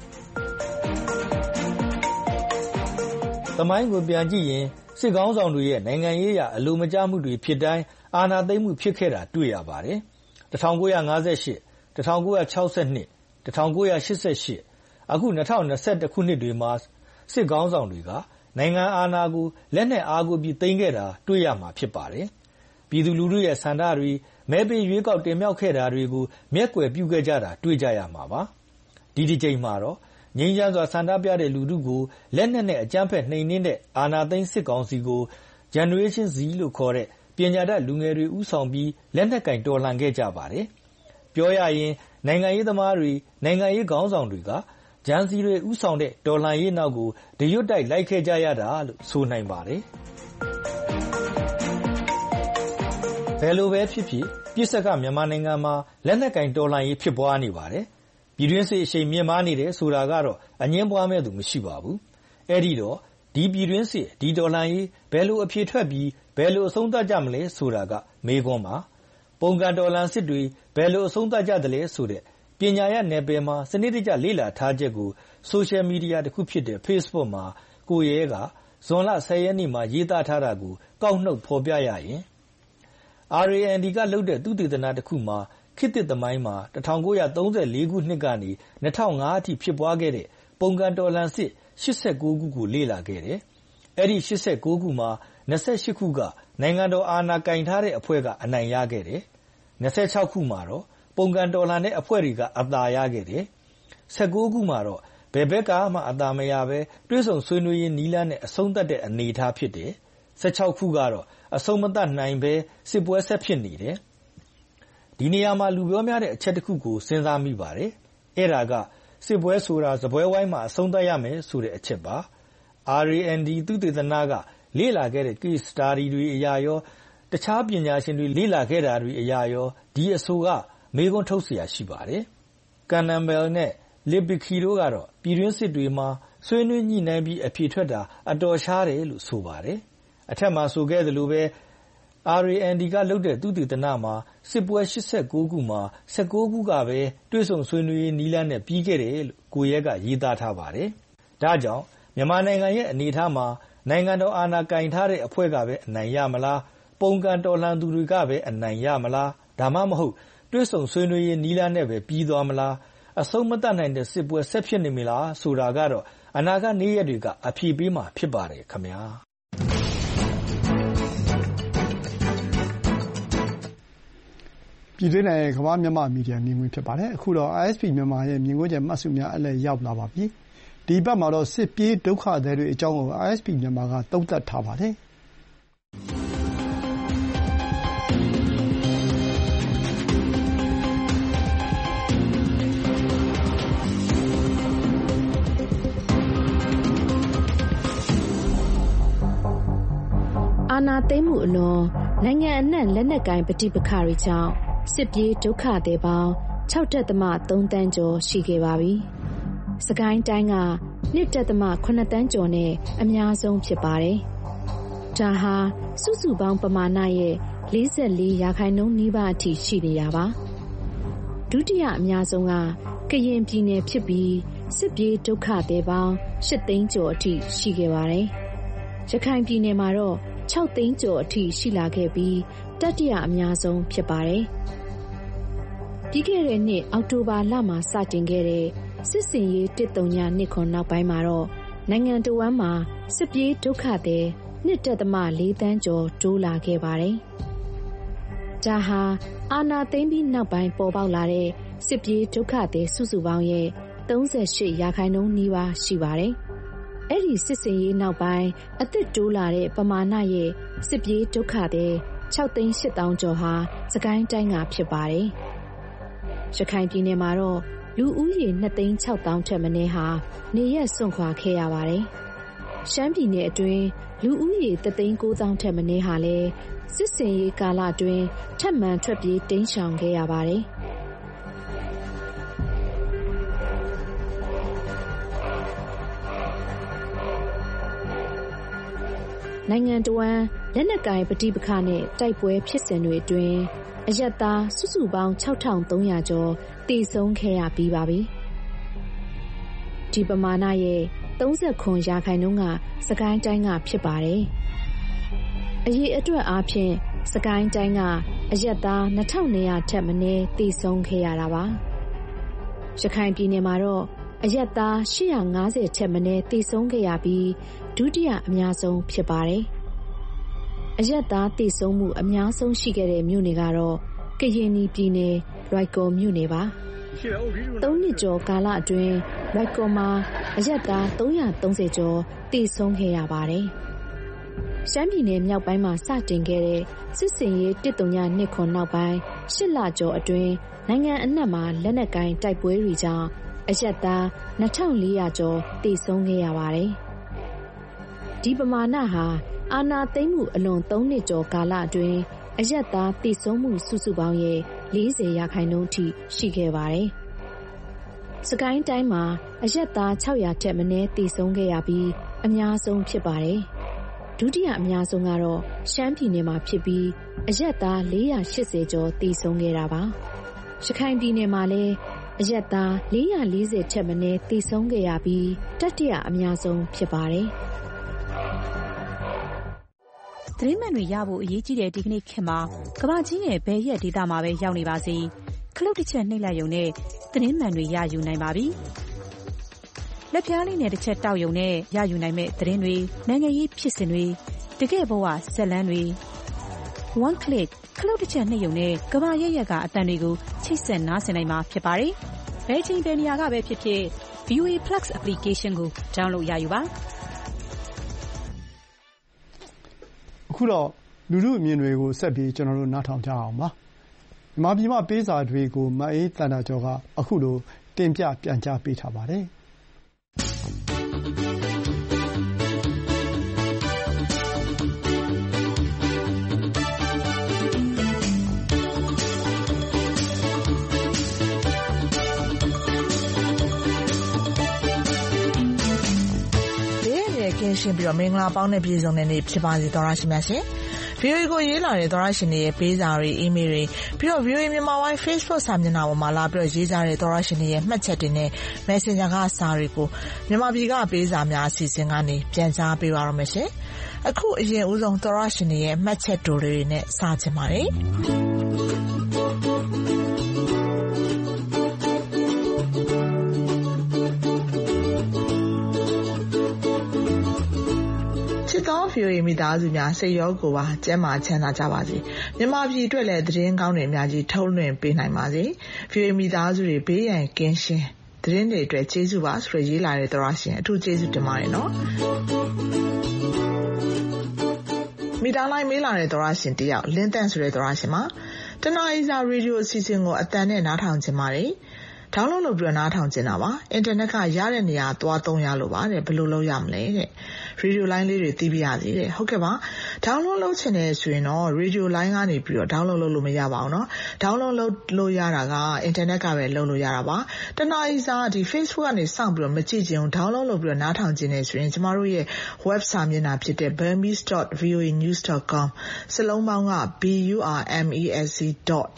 သမိုင်းကိုပြန်ကြည့်ရင်စစ်ကောင်းဆောင်တွေရဲ့နိုင်ငံရေးအရအလိုမကျမှုတွေဖြစ်တိုင်းအာဏာသိမ်းမှုဖြစ်ခဲ့တာတွေ့ရပါတယ်1958 1962 1988အခု2021ခုနှစ်တွေမှာစစ်ကောင်းဆောင်တွေကနိုင်ငံအာဏာကိုလက်နက်အားကိုပြီးသိမ်းခဲ့တာတွေ့ရမှာဖြစ်ပါတယ်ပြည်သူလူထုရဲ့ဆန္ဒတွေမဲပေးရွေးကောက်တင်မြှောက်ခဲ့တာတွေကိုမျက်ကွယ်ပြုခဲ့ကြတာတွေ့ကြရမှာပါဒီချိန်မှာတော့ငြိမ်းချမ်းစွာဆန္ဒပြတဲ့လူထုကိုလက်နက်နဲ့အကြမ်းဖက်နှိမ်နင်းတဲ့အာဏာသိမ်းစစ်ကောင်စီကို Generation Z လို့ခေါ်တဲ့ပညာတတ်လူငယ်တွေဦးဆောင်ပြီးလက်နက်ကင်တော်လှန်ခဲ့ကြပါတယ်ပြောရရင်နိုင်ငံရေးသမားတွေနိုင်ငံရေးခေါင်းဆောင်တွေကဂျန်စီတွေဦးဆောင်တဲ့တော်လှန်ရေးနောက်ကိုတရွတ်တိုက်လိုက်ခဲ့ကြရတာလို့ဆိုနိုင်ပါတယ်ဘယ်လိုပဲဖြစ်ဖြစ်ပြစ်ဆက်ကမြန်မာနိုင်ငံမှာလက်နက်ကင်တော်လှန်ရေးဖြစ်ပွားနေပါတယ်ပြည်တွင်းစစ်အရှိန်မြင့်မားနေတယ်ဆိုတာကတော့အငြင်းပွားမဲ့သူမရှိပါဘူးအဲ့ဒီတော့ဒီပြည်တွင်းစစ်ဒီတော်လှန်ရေးဘယ်လိုအဖြေထွက်ပြီးဘယ်လိုအဆုံးသတ်ကြမလဲဆိုတာကမေးခွန်းပါပုံကန်တော်လှန်စစ်တွေဘယ်လိုအဆုံးသတ်ကြသလဲဆိုတဲ့ပညာရနယ်ပယ်မှာစနစ်တကျလေ့လာထားချက်ကိုဆိုရှယ်မီဒီယာတစ်ခုဖြစ်တဲ့ Facebook မှာကိုရဲကဇွန်လ10ရက်နေ့မှာရေးသားထားတာကိုကောက်နှုတ်ဖော်ပြရရင် RAND ကလုပ်တဲ့သုတေသနတစ်ခုမှာခေတ်သစ်သမိုင်းမှာ1934ခုနှစ်ကနေ2005အထိဖြစ်ပွားခဲ့တဲ့ပုံကန်တော်လှန်စစ်89ခုကိုလေ့လာခဲ့တယ်။အဲ့ဒီ89ခုမှာ28ခုကနိုင်ငံတော်အာဏာကိုင်ထားတဲ့အဖွဲ့ကအနိုင်ရခဲ့တယ်။26ခုမှာတော့ပုံကန်တော်လှန်တဲ့အဖွဲ့တွေကအသာရခဲ့တယ်။19ခုမှာတော့ဘယ်ဘက်ကမှအသာမရပဲတွဲဆုံဆွေးနွေးရေးနီးလန်းနဲ့အဆုံးသတ်တဲ့အနေအထားဖြစ်တယ်။16ခုကတော့အဆုံးမသတ်နိုင်ပဲစစ်ပွဲဆက်ဖြစ်နေတယ်။ဒီနေရာမှာလူပြောများတဲ့အချက်တစ်ခုကိုစဉ်းစားမိပါတယ်။အဲ့ဒါကစစ်ပွဲဆိုတာစပွဲဝိုင်းမှာအဆုံးသတ်ရမယ်ဆိုတဲ့အချက်ပါ။ RAND သုတေသနကလေ့လာခဲ့တဲ့ case study တွေအရာရောတခြားပညာရှင်တွေလေ့လာခဲ့တာတွေအရာရောဒီအဆိုကမေးခွန်းထုတ်เสียရှိပါတယ်။ကန်နမ်ဘယ်နဲ့လစ်ဘီခီတို့ကတော့ပြည်တွင်းစစ်တွေမှာဆွေးနွေးညှိနှိုင်းပြီးအဖြေထွက်တာအတော်ရှားတယ်လို့ဆိုပါတယ်။အထက်မှာဆိုခဲ့သလိုပဲ RAND ကလုပ်တဲ့သုတေသနမှာစစ်ပွဲ89ခုမှာ19ခုကပဲတွဲဆုံဆွေးနွေးရေးနီးလန်းနဲ့ပြီးခဲ့တယ်လို့ကိုရဲကရေးသားထားပါတယ်။ဒါကြောင့်မြန်မာနိုင်ငံရဲ့အနေအထားမှာနိုင်ငံတော်အာဏာကိုင်ထားတဲ့အဖွဲ့ကပဲအနိုင်ရမလားပုံကန်တော်လှန်သူတွေကပဲအနိုင်ရမလားဒါမှမဟုတ်တွဲဆုံဆွေးနွေးရေးနီးလန်းနဲ့ပဲပြီးသွားမလားအဆုံးမတတ်နိုင်တဲ့စစ်ပွဲဆက်ဖြစ်နေမလားဆိုတာကတော့အနာဂတ်နေ့ရက်တွေကအဖြေပေးမှာဖြစ်ပါတယ်ခင်ဗျာပြည်တွင်းနဲ့ကမ္ဘာမြန်မာမီဒီယာနေဝင်ဖြစ်ပါတယ်အခုတော့ ISP မြန်မာရဲ့မြင်ကွင်းချက်မှတ်စုများအလဲရောက်လာပါပြီဒီဘက်မှာတော့စစ်ပြေးဒုက္ခသည်တွေအကြောင်းကို ISP မြန်မာကသုံးသပ်ထားပါတယ်အာဏာသိမ်းမှုအလွန်နိုင်ငံအနှံ့လက်နက်ကိုင်ပဋိပက္ခတွေကြောင့်စစ်ပြေးဒုက္ခသည်ပေါင်း 6.3 သန်းကျော်ရှိခဲ့ပါပြီ။စကိုင်းတိုင်းက 2.8 သန်းကျော်နဲ့အများဆုံးဖြစ်ပါတယ်။ဒါဟာစုစုပေါင်းပမာဏရဲ့ 44% နီးပါးအထိရှိနေတာပါ။ဒုတိယအများဆုံးကကရင်ပြည်နယ်ဖြစ်ပြီးစစ်ပြေးဒုက္ခသည်ပေါင်း 8 သိန်းကျော်အထိရှိခဲ့ပါတယ်။ရခိုင်ပြည်နယ်မှာတော့ 6 သိန်းကျော်အထိရှိလာခဲ့ပြီးတတိယအများဆုံးဖြစ်ပါတယ်။ပြီးခဲ့တဲ့နှစ်အောက်တိုဘာလမှာစတင်ခဲ့တဲ့စစ်စင်ရေး139နောက်ပိုင်းမှာတော့နိုင်ငံတော်ဝန်မှာစစ်ပြေးဒုက္ခသည် 2.4 သန်းကျော်တိုးလာခဲ့ပါတယ်။ဒါဟာအာဏာသိမ်းပြီးနောက်ပိုင်းပေါ်ပေါက်လာတဲ့စစ်ပြေးဒုက္ခသည်စုစုပေါင်းရဲ့ 38% နီးပါးရှိပါတယ်။အဲ့ဒီစစ်စင်ရေးနောက်ပိုင်းအသစ်တိုးလာတဲ့ပမာဏရဲ့စစ်ပြေးဒုက္ခသည် 6,800,000 ကျော်ဟာစကိုင်းတိုင်းကဖြစ်ပါတယ်။ရခိုင်ပြည်နယ်မှာတော့လူဦးရေ 2,600,000 ထက်မနည်းဟာနေရပ်စွန့်ခွာခဲ့ရပါတယ်။ရှမ်းပြည်နယ်အတွင်းလူဦးရေ 1,900,000 ထက်မနည်းဟာလည်းစစ်စင်ရေးကာလအတွင်းထပ်မံထွက်ပြေးတိမ်းရှောင်ခဲ့ရပါတယ်။နိုင်ငံတော်ဝန်လက်နက်ကိုင်ပဋိပက္ခနဲ့တိုက်ပွဲဖြစ်စဉ်တွေအတွင်းအရပ်သားစုစုပေါင်း 6,300 ကျော်တည်ဆုံးခဲ့ရပြီးပါပြီ။ဒီပမာဏရဲ့ 39% ကစကိုင်းတိုင်းကဖြစ်ပါတယ်။အရေးအတွက်အားဖြင့်စကိုင်းတိုင်းကအရပ်သား 2,200 ထက်မနည်းတည်ဆုံးခဲ့ရတာပါ။ရခိုင်ပြည်နယ်မှာတော့အရပ်သား 850 ထက်မနည်းတည်ဆုံးခဲ့ရပြီးဒုတိယအများဆုံးဖြစ်ပါတယ်။အရပ်သားတည်ဆုံးမှုအများဆုံးရှိခဲ့တဲ့မြို့နယ်ကတော့ကရင်ပြည်နယ်လွိုက်ကော်မြို့နယ်ပါ။3 နှစ်ကျော်ကာလအတွင်းလွိုက်ကော်မှာအရပ်သား 330 ကျော်တည်ဆုံးခဲ့ရပါတယ်။ရှမ်းပြည်နယ်မြောက်ပိုင်းမှာစတင်ခဲ့တဲ့စစ်စင်ရေး139နောက်ပိုင်း8 လကျော်အတွင်းနိုင်ငံအနှံ့မှာလက်နက်ကိုင်တိုက်ပွဲတွေကြောင့်အရပ်သား 2,400 ကျော်တည်ဆုံးခဲ့ရပါတယ်။ဒီပမာဏဟာအာဏာသိမ်းမှုအလွန်3 နှစ်ကျော်ကာလအတွင်းအရပ်သားတည်ဆုံးမှုစုစုပေါင်းရဲ့ 40% ထိရှိခဲ့ပါတယ်။စကိုင်းတိုင်းမှာအရပ်သား 600 ထက်မနည်းတည်ဆုံးခဲ့ရပြီးအများဆုံးဖြစ်ပါတယ်။ဒုတိယအများဆုံးကတော့ရှမ်းပြည်နယ်မှာဖြစ်ပြီးအရပ်သား 480 ကျော်တည်ဆုံးခဲ့တာပါ။ရခိုင်ပြည်နယ်မှာလည်းအရပ်သား 440 ထက်မနည်းတည်ဆုံးခဲ့ရပြီးတတိယအများဆုံးဖြစ်ပါတယ်။သတင်းမှန်တွေရဖို့အရေးကြီးတဲ့ဒီကနေ့ခေတ်မှာကမ္ဘာကြီးရဲ့ဘယ်ရက်ဒေသမှာပဲရောက်နေပါစေခလုတ်တစ်ချက်နှိပ်လိုက်ရုံနဲ့သတင်းမှန်တွေရယူနိုင်ပါပြီ။လက်ဖျားလေးနဲ့တစ်ချက်တောက်ရုံနဲ့ရယူနိုင်မဲ့သတင်းတွေနိုင်ငံရေးဖြစ်စဉ်တွေတကယ့်ဘဝဇာတ်လမ်းတွေ One click ခလုတ်တစ်ချက်နှိပ်ရုံနဲ့ကမ္ဘာရဲ့ရက်ကအတန်တွေကိုချိတ်ဆက်နားဆင်နိုင်မှာဖြစ်ပါတယ်။ဘယ်ချိန်ဘယ်နေရာကပဲဖြစ်ဖြစ် VOA Plus application ကို download ရယူပါ။အခုတော့လူထုအမြင်တွေကိုဆက်ပြီးကျွန်တော်တို့နားထောင်ကြအောင်ပါမြန်မာပြည်မှာပေးစာတွေကိုမအေးတန်တာကျော်ကအခုလိုတင်ပြပြန်ကြားပေးထားပါတယ်ကင်းရှင်းပြီးတော့မင်္ဂလာပေါင်းနဲ့ပြည့်စုံတဲ့နေ့ဖြစ်ပါစေသောရရှိမြတ်ရှင်။ VOA ကိုရေးလာတဲ့သောရရှင်တွေရဲ့ပေးစာတွေ email တွေပြီးတော့ VOA မြန်မာပိုင်း Facebook စာမျက်နှာပေါ်မှာလာပြီးတော့ရေးကြတဲ့သောရရှင်တွေရဲ့မှတ်ချက်တွေနဲ့ Messenger ကစာတွေကိုမြန်မာပြည်ကပေးစာများအစီအစဉ်ကနေပြန်ကြားပေးပါရမယ်ရှင်။အခုအရင်ဦးဆုံးသောရရှင်တွေရဲ့မှတ်ချက်တိုတွေနဲ့စချင်ပါတယ်။သော VOA မိသားစုများစိတ်ရောကိုယ်ပါကျန်းမာချမ်းသာကြပါစေမြန်မာပြည်အတွက်လည်းသတင်းကောင်းတွေအများကြီးထုတ်လွှင့်ပေးနိုင်ပါစေ VOA မိသားစုတွေဘေးရန်ကင်းရှင်းသတင်းတွေအတွက်ကျေးဇူးပါဆိုရရေးလာတဲ့သောရရှင်အထူးကျေးဇူးတင်ပါတယ်နော်မိသားလိုက်မေးလာတဲ့သောရရှင်တယောက်လင်းတန့်ဆိုတဲ့သောရရှင်မှာတနအီစာရေဒီယိုအစီအစဉ်ကိုအတန်နဲ့နားထောင်ခြင်းပါတယ်ဒေါင်းလုဒ်လုပ်ပြီးနားထောင်ခြင်းတာပါအင်တာနက်ကရတဲ့နေရာသွားသုံးရလို့ပါတဲ့ဘယ်လိုလုပ်ရမလဲတဲ့ရေဒီယိုလိုင်းလေးတွေသိပြရစီတဲ့ဟုတ်ကဲ့ပါဒေါင်းလုဒ်လုပ်ချင်တယ်ဆိုရင်တော့ရေဒီယိုလိုင်းကနေပြီးတော့ဒေါင်းလုဒ်လုပ်လို့မရပါဘူးเนาะဒေါင်းလုဒ်လုပ်လို့ရတာကအင်တာနက်ကပဲလုပ်လို့ရတာပါတနအီစာဒီ Facebook ကနေစောင့်ပြီးတော့မကြည့်ချင်ဘူးဒေါင်းလုဒ်လုပ်ပြီးတော့နားထောင်ခြင်းနေဆိုရင်ကျမတို့ရဲ့ website မျက်နှာဖြစ်တဲ့ burmese.voanews.com စလုံးပေါင်းကburmesc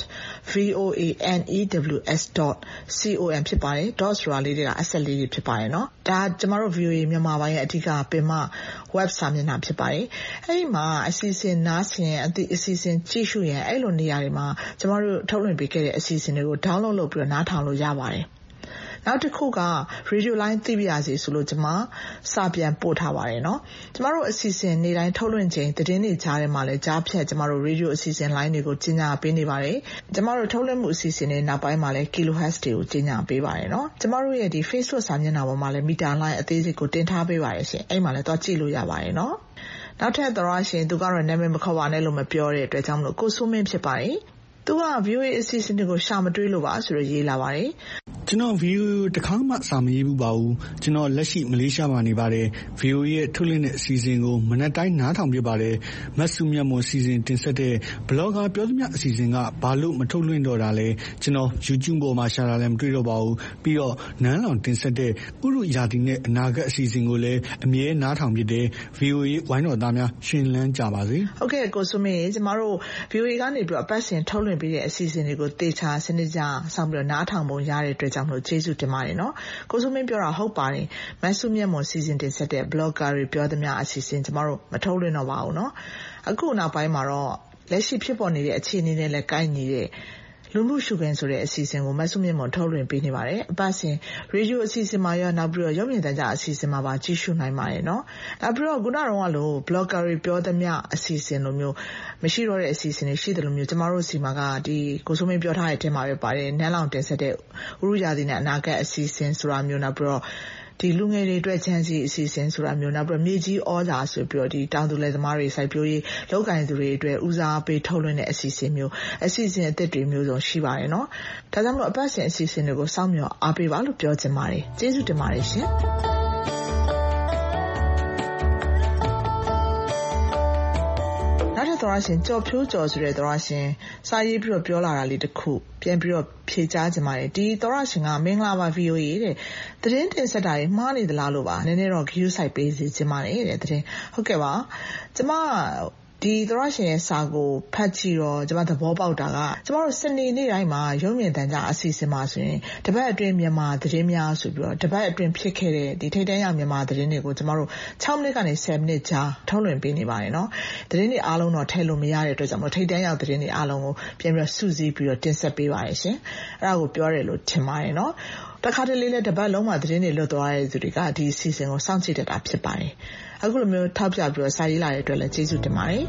voanews.com ဖြစ်ပါတယ် dot ဆိုတာလေးတွေက asset လေးတွေဖြစ်ပါတယ်နော်ဒါကျမတို့ VOA မြန်မာပိုင်းရဲ့အဓိကပင်မ web စာမျက်နှာဖြစ်ပါတယ်အဲ့ဒီမှာအစီအစဉ်နားဆင်အစီအစဉ်ကြည့်ရှုရင်အဲ့လိုနေရာတွေမှာကျမတို့ထုတ်လွှင့်ပေးခဲ့တဲ့အစီအစဉ်တွေကို download လုပ်ပြီးတော့နားထောင်လို့ရပါတယ်နောက်တစ်ခုက radio line သိပြရစီဆိုလို့ကျမစာပြန်ပို့ထားပါတယ်เนาะကျမတို့အစီအစဉ်နေ့တိုင်းထုတ်လွှင့်ချိန်သတင်းတွေကြားထဲမှာလည်းကြားဖြတ်ကျမတို့ radio အစီအစဉ် line တွေကိုကြီးညာပေးနေပါတယ်ကျမတို့ထုတ်လွှင့်မှုအစီအစဉ်တွေနောက်ပိုင်းမှာလည်း kilohertz တွေကိုကြီးညာပေးပါတယ်เนาะကျမတို့ရဲ့ဒီ Facebook စာမျက်နှာပေါ်မှာလည်း meter line အသေးစိတ်ကိုတင်ထားပေးပါတယ်ရှင်အဲ့မှာလည်းတော့ကြည့်လို့ရပါတယ်เนาะနောက်ထပ်သရရှင်သူကတော့နာမည်မခေါ်ပါနဲ့လို့မပြောတဲ့အတွက်ကြောင့်မလို့ကိုစိုးမင်းဖြစ်ပါတယ်သူက VOA အစီအစဉ်တွေကိုရှာမတွေ့လို့ပါဆိုတော့ရေးလာပါတယ်ကျွန်တော် VOA တခါမှစာမရေးဘူးပါဘူးကျွန်တော်လက်ရှိမလေးရှားမှာနေပါတယ် VOA ရဲ့ထုတ်လွှင့်တဲ့အစီအစဉ်ကိုမနက်တိုင်းနားထောင်ပြပါတယ်မတ်စုမြတ်မွန်စီစဉ်တင်ဆက်တဲ့ blogger ပြောသမျှအစီအစဉ်ကဘာလို့မထုတ်လွှင့်တော့တာလဲကျွန်တော် YouTube ပေါ်မှာရှာတာလည်းမတွေ့တော့ပါဘူးပြီးတော့နန်းလောင်တင်ဆက်တဲ့ဥရုရာသီနဲ့အနာဂတ်အစီအစဉ်ကိုလည်းအမြဲနားထောင်ပြတဲ့ VOA ဝိုင်းတော်သားများရှင်လန်းကြပါစေဟုတ်ကဲ့ကိုစုမင်းကျမတို့ VOA ကနေပြီးတော့အပတ်စဉ်ထုတ်လွှင့်ပေးတဲ့အစီအစဉ်တွေကိုတေချာစနစ်ကျစောင့်ပြီးတော့နားထောင်ပုံရတဲ့အတွက်ကြောင့်မလို့ကျေးဇူးတင်ပါတယ်နော်ကိုစုမင်းပြောတာဟုတ်ပါတယ်မတ်စုမြတ်မွန်စီစဉ်တင်ဆက်တဲ့ blogger တွေပြောသမျှအစီအစဉ်ကျမတို့မထုတ်လွှင့်တော့ပါဘူးနော်အခုနောက်ပိုင်းမှာတော့လက်ရှိဖြစ်ပေါ်နေတဲ့အခြေအနေနဲ့လည်းကိုက်ညီတဲ့လူမှုရှုခင်းဆိုတဲ့အစီအစဉ်ကိုမတ်စုမြင့်မွန်ထုတ်လွှင့်ပေးနေပါတယ်အပတ်စဉ်ရေဒီယိုအစီအစဉ်မှာရောနောက်ပြီးတော့ရုပ်မြင်သံကြားအစီအစဉ်မှာပါကြည့်ရှုနိုင်ပါတယ်နော်နောက်ပြီးတော့ခုနကတော့လို့ blogger တွေပြောသမျှအစီအစဉ်လိုမျိုးမရှိတော့တဲ့အစီအစဉ်တွေရှိတယ်လို့မျိုးကျမတို့စီမှာကဒီကိုစိုးမင်းပြောထားတဲ့အထက်မှာပဲပါတယ်နန်းလောင်တင်ဆက်တဲ့ဥရုရာသီနဲ့အနာဂတ်အစီအစဉ်ဆိုတာမျိုးနောက်ပြီးတော့ဒီလူငယ်တွေအတွက်ချမ်းစီအစီအစဉ်ဆိုတာမျိုးနောက်ပြီးမြေကြီးဩဇာဆိုပြီးတော့ဒီတောင်သူလယ်သမားတွေစိုက်ပျိုးရေးလုပ်ကိုင်သူတွေအတွက်ဦးစားပေးထုတ်လွှင့်တဲ့အစီအစဉ်မျိုးအစီအစဉ်အသစ်တွေမျိုးစုံရှိပါတယ်နော်ဒါကြောင့်မလို့အပတ်စဉ်အစီအစဉ်တွေကိုစောင့်မျှော်အားပေးပါလို့ပြောချင်ပါတယ်ကျေးဇူးတင်ပါတယ်ရှင်သရရှင်ကြော်ဖြိုးကြော်ဆိုတဲ့သရရှင်စာရေးပြီးတော့ပြောလာတာလေးတစ်ခုပြန်ပြီးတော့ဖြေကြားကြပါတယ်ဒီသရရှင်ကမင်္ဂလာပါ VOA တဲ့သတင်းတင်ဆက်တာတွေမှားနေသလားလို့ပါနည်းနည်းတော့ view site ပေးစီချင်ပါတယ်တဲ့သတင်းဟုတ်ကဲ့ပါကျမဒီသရရှင်ရဲ့စာကိုဖတ်ကြည့်တော့ကျမသဘောပေါက်တာကကျမတို့စနေနေ့တိုင်းမှာရုံမြင့်တန်းကြအစီအစဉ်မှာဆိုရင်တပတ်အတွင်းမြန်မာသတင်းများဆိုပြီးတော့တပတ်အတွင်းဖြစ်ခဲ့တဲ့ဒီထိတ်တန့်ရောက်မြန်မာသတင်းတွေကိုကျမတို့6မိနစ်ကနေ10မိနစ်ကြာထုတ်လွှင့်ပေးနေပါတယ်နော်သတင်းတွေအားလုံးတော့ထည့်လို့မရတဲ့အတွက်ကြောင့်ထိတ်တန့်ရောက်သတင်းတွေအားလုံးကိုပြန်ပြီးတော့စုစည်းပြီးတော့တင်ဆက်ပေးပါတယ်ရှင်အဲ့ဒါကိုပြောရတယ်လို့ထင်ပါတယ်နော်တခါတလေလည်းတပတ်လုံးမှာသတင်းတွေလွတ်သွားတဲ့သူတွေကဒီအစီအစဉ်ကိုစောင့်ကြည့်တတ်တာဖြစ်ပါတယ်အခုလိုမျိုးထောက်ပြပြီးတော့စာရေးလာတဲ့အတွက်လည်းကျေးဇူးတင်ပါတယ်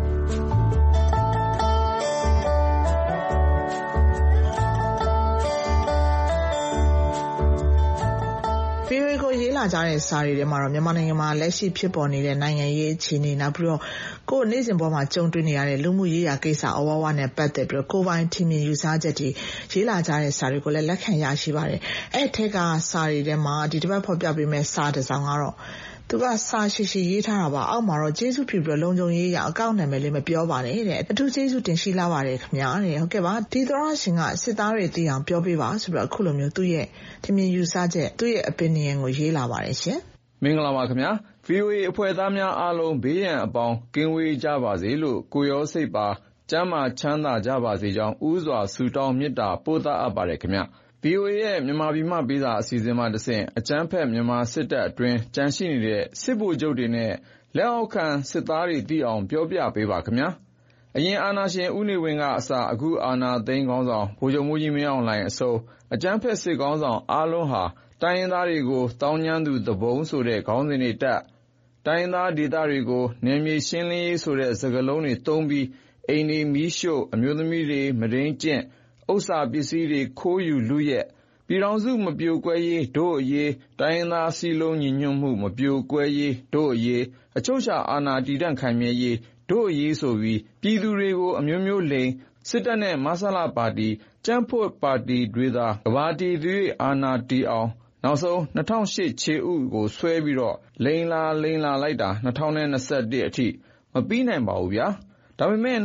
VOA ကိုရေးလာကြတဲ့စာတွေထဲမှာတော့မြန်မာနိုင်ငံမှာလက်ရှိဖြစ်ပေါ်နေတဲ့နိုင်ငံရေးအခြေအနေနောက်ပြီးတော့ကိုယ်နေ့စဉ်ပေါ်မှာကြုံတွေ့နေရတဲ့လူမှုရေးရာကိစ္စအဝဝနဲ့ပတ်သက်ပြီးတော့ကိုယ်ပိုင်ထင်မြင်ယူဆချက်တွေရေးလာကြတဲ့စာတွေကိုလည်းလက်ခံရရှိပါတယ်။အဲ့ထက်ကစာတွေထဲမှာဒီတစ်ပတ်ဖော်ပြပေးမယ့်စာတစ်စောင်ကတော့သူကစာရှိရှိရေးထားတာပါအောက်မှာတော့ကျေးဇူးပြုပြီးတော့လုံခြုံရေးရအကောင့်နာမည်လေးမပြောပါနဲ့တဲ့အထူးကျေးဇူးတင်ရှိလာပါတယ်ခင်ဗျာတဲ့ဟုတ်ကဲ့ပါဒီသရရှင်ကစစ်သားတွေသိအောင်ပြောပြပါဆိုပြီးတော့အခုလိုမျိုးသူ့ရဲ့ထင်မြင်ယူဆချက်သူ့ရဲ့ opinion ကိုရေးလာပါတယ်ရှင်မင်္ဂလာပါခင်ဗျာ VOA အဖွဲ့သားများအားလုံးဘေးရန်အပေါင်းကင်းဝေးကြပါစေလို့ကိုရောစိတ်ပါကျမ်းမာချမ်းသာကြပါစေကြောင်းဥစွာဆုတောင်းမေတ္တာပို့သအပ်ပါတယ်ခင်ဗျာVOA ရဲ့မြန်မာပြည်မှပေးစာအစီအစဉ်မှတစ်ဆင့်အကြမ်းဖက်မြန်မာစစ်တပ်အတွင်းကြန့်ရှိနေတဲ့စစ်ဗိုလ်ချုပ်တွေနဲ့လက်အောက်ခံစစ်သားတွေသိအောင်ပြောပြပေးပါခင်ဗျာအရင်အာဏာရှင်ဦးနေဝင်းကအစအခုအာဏာသိမ်းခေါင်းဆောင်ဗိုလ်ချုပ်မှူးကြီးမင်းအောင်လှိုင်အစိုးအကြမ်းဖက်စစ်ခေါင်းဆောင်အားလုံးဟာတိုင်းရင်းသားတွေကိုတောင်းကျမ်းသူသဘုံဆိုတဲ့ခေါင်းစဉ်တွေတက်တိုင်းရင်းသားဒေသတွေကိုနယ်မြေရှင်းလင်းရေးဆိုတဲ့စကားလုံးတွေသုံးပြီးအိမ်တွေမီးရှို့အမျိုးသမီးတွေမဒိန်းကျင့်ဥစ္စာပစ္စည်းတွေခိုးယူလူရက်ပြည်ထောင်စုမပြိုကွဲရေးတို့အရေးတိုင်းရင်းသားစည်းလုံးညီညွတ်မှုမပြိုကွဲရေးတို့အရေးအချုပ်အခြာအာဏာတည်တံ့ခိုင်မြဲရေးတို့အရေးဆိုပြီးပြည်သူတွေကိုအမျိုးမျိုးလိမ်စစ်တပ်နဲ့မဆလပါတီကြမ်းဖွတ်ပါတီတွေသာကဘာတီသွေးအာဏာတည်အောင်နောက်ဆုံး2008ခြေဥကိုဆွဲပြီးတော့လိမ်လာလိုက်တာ2021အထိမပြီးနိုင်ပါဘူးဗျာဒါပေမဲ့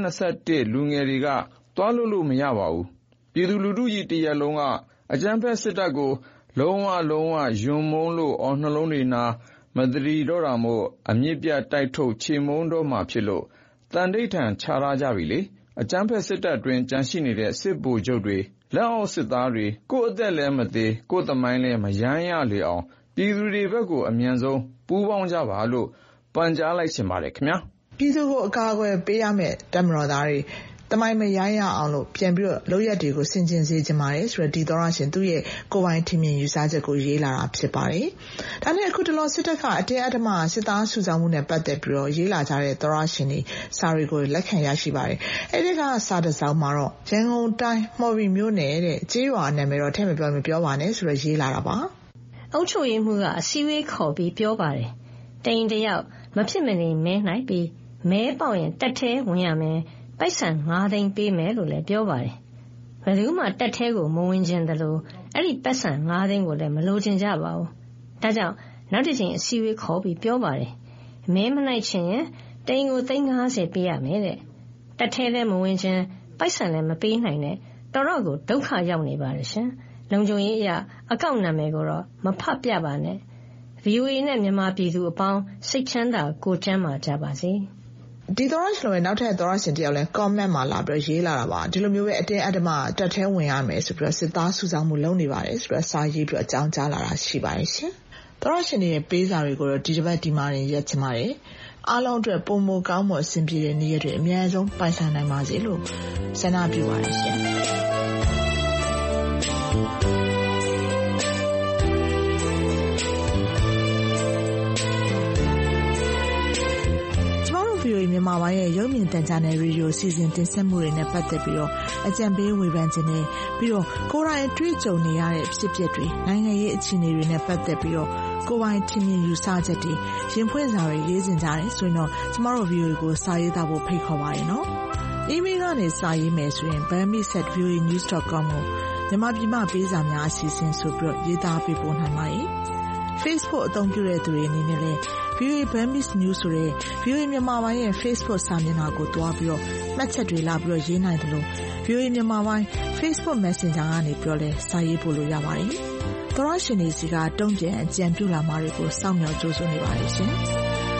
2021လူငယ်တွေကသွားလို့မရပါဘူးပြည်သူလူထုကြီးတရက်လုံးကအကြမ်းဖက်စစ်တပ်ကိုလုံးဝယွန်းမုန်းလို့အော်နှလုံးတွေနာမတရီတော့တာမို့အမြင့်ပြတ်တိုက်ထုတ်ချေမုန်းတော့မှဖြစ်လို့တန်ဋိဌံချထားကြပြီလေအကြမ်းဖက်စစ်တပ်အတွင်းကျန်ရှိနေတဲ့စစ်ဗိုလ်ချုပ်တွေလက်အောက်စစ်သားတွေကိုယ့်အသက်လည်းမသေးကိုယ့်သမိုင်းလည်းမယမ်းရလေအောင်ပြည်သူတွေဘက်ကိုအမြန်ဆုံးပူးပေါင်းကြပါလို့ပန်ကြားလိုက်ချင်ပါတယ်ခင်ဗျာပြည်သူကိုအကာအကွယ်ပေးရမယ့်တပ်မတော်သားတွေတမိုင်းမရိုင်းရအောင်လို့ပြန်ပြီးတော့လုပ်ရက်တွေကိုဆင်ခြင်စေချင်ပါတယ်ဆိုတော့ဒီသောရရှင်သူ့ရဲ့ကိုယ်ပိုင်ထင်မြင်ယူဆချက်ကိုရေးလာတာဖြစ်ပါတယ်။ဒါနဲ့အခုတလောစစ်တပ်ကအတင်းအဓမ္မစစ်သားစုဆောင်းမှုနဲ့ပတ်သက်ပြီးတော့ရေးလာကြတဲ့သောရရှင်တွေစာတွေကိုလက်ခံရရှိပါတယ်။အဲဒီကစာတစ်စောင်မှာတော့ရန်ကုန်တိုင်းမော်ဘီမြို့နယ်တဲ့ကျေးရွာနာမည်တော့ထည့်မပြောပါနဲ့ဆိုတော့ရေးလာတာပါ။အုပ်ချုပ်ရေးမှူးကအစည်းအဝေးခေါ်ပြီးပြောပါတယ်။တိန်တယောက်မဖြစ်မနေမဲနိုင်ပြီးမဲပေါက်ရင်တက်ထဲဝင်ရမယ်ပိုက်ဆံ9သိန်းပေးမယ်လို့လည်းပြောပါတယ်။ဘယ်သူမှတက်ထဲကိုမဝင်ခြင်းသလိုအဲ့ဒီပိုက်ဆံ9သိန်းကိုလည်းမလိုချင်ကြပါဘူး။ဒါကြောင့်နောက်တစ်ချိန်အစည်းအဝေးခေါ်ပြီးပြောပါတယ်။မဲမနိုင်ချင်ရင်တိန်ကို350ပေးရမယ်တဲ့။တက်ထဲလည်းမဝင်ခြင်းပိုက်ဆံလည်းမပေးနိုင်နဲ့တော်တော့ကိုဒုက္ခရောက်နေပါတယ်ရှင်။လုံခြုံရေးအရအကောင့်နာမည်ကိုတော့မဖတ်ပြပါနဲ့။ VOA နဲ့မြန်မာပြည်သူအပေါင်းစိတ်ချမ်းသာကိုကျန်းမာကြပါစေ။ဒီသောရရှင်ရဲ့နောက်ထပ်သောရရှင်တယောက်လဲ comment မှာလာပြီးရေးလာတာပါဒီလိုမျိုးပဲအတင်းအဓမ္မတက်ထဲဝင်ရမယ်ဆိုပြီးတော့စစ်သားစုဆောင်းမှုလုပ်နေပါတယ်ဆိုတော့စာရေးပြီးတော့အကြောင်းကြားလာတာရှိပါတယ်ရှင်သောရရှင်ရဲ့ပေးစာတွေကိုတော့ဒီတစ်ပတ်ဒီမှာရင်ရက်ချင်ပါတယ်အားလုံးအတွက်ပုံမကောင်းမွန်အဆင်ပြေတဲ့နေ့ရက်တွေအများဆုံးပိုင်ဆိုင်နိုင်ပါစေလို့ဆန္ဒပြုပါတယ်ရှင်မြန်မာပိုင်းရဲ့ရုပ်မြင်သံကြားနယ်ရေဒီယိုစီစဉ်တင်ဆက်မှုတွေနဲ့ပတ်သက်ပြီးတော့အကြံပေးဝေဖန်ခြင်းနဲ့ပြီးတော့ကိုယ်တိုင်တွေ့ကြုံနေရတဲ့ဖြစ်ပျက်တွေနိုင်ငံရေးအခြေအနေတွေနဲ့ပတ်သက်ပြီးတော့ကိုယ်ပိုင်ထင်မြင်ယူဆချက်တွေရင်ဖွင့်စာတွေရေးစင်ကြတယ်ဆိုရင်တော့ကျမတို့ VOA ကိုစာရေးသားဖို့ဖိတ်ခေါ်ပါတယ်နော်။ email ကနေစာရေးမယ်ဆိုရင် bami@voanews.com ကိုမြန်မာပြည်မှာပေးစာများအစီအစဉ်ဆိုပြီးတော့ရေးသားပေးပို့နိုင်ပါတယ်။ Facebook အသုံးပြုတဲ့သူတွေအနေနဲ့လည်းVOA Burmese News ဆိုတဲ့ VOA မြန်မာပိုင်းရဲ့ Facebook စာမျက်နှာကိုတွားပြီးတော့မှတ်ချက်တွေလာပြီးတော့ရေးနိုင်တယ်လို့ VOA မြန်မာပိုင်း Facebook Messenger ကနေပြောလဲစာရေးပို့လို့ရပါတယ်။သောရရှင်တွေစီကတုံ့ပြန်အကြံပြုလာမှာတွေကိုစောင့်မျှော်ကြိုးစားနေပါတယ်ရှင်။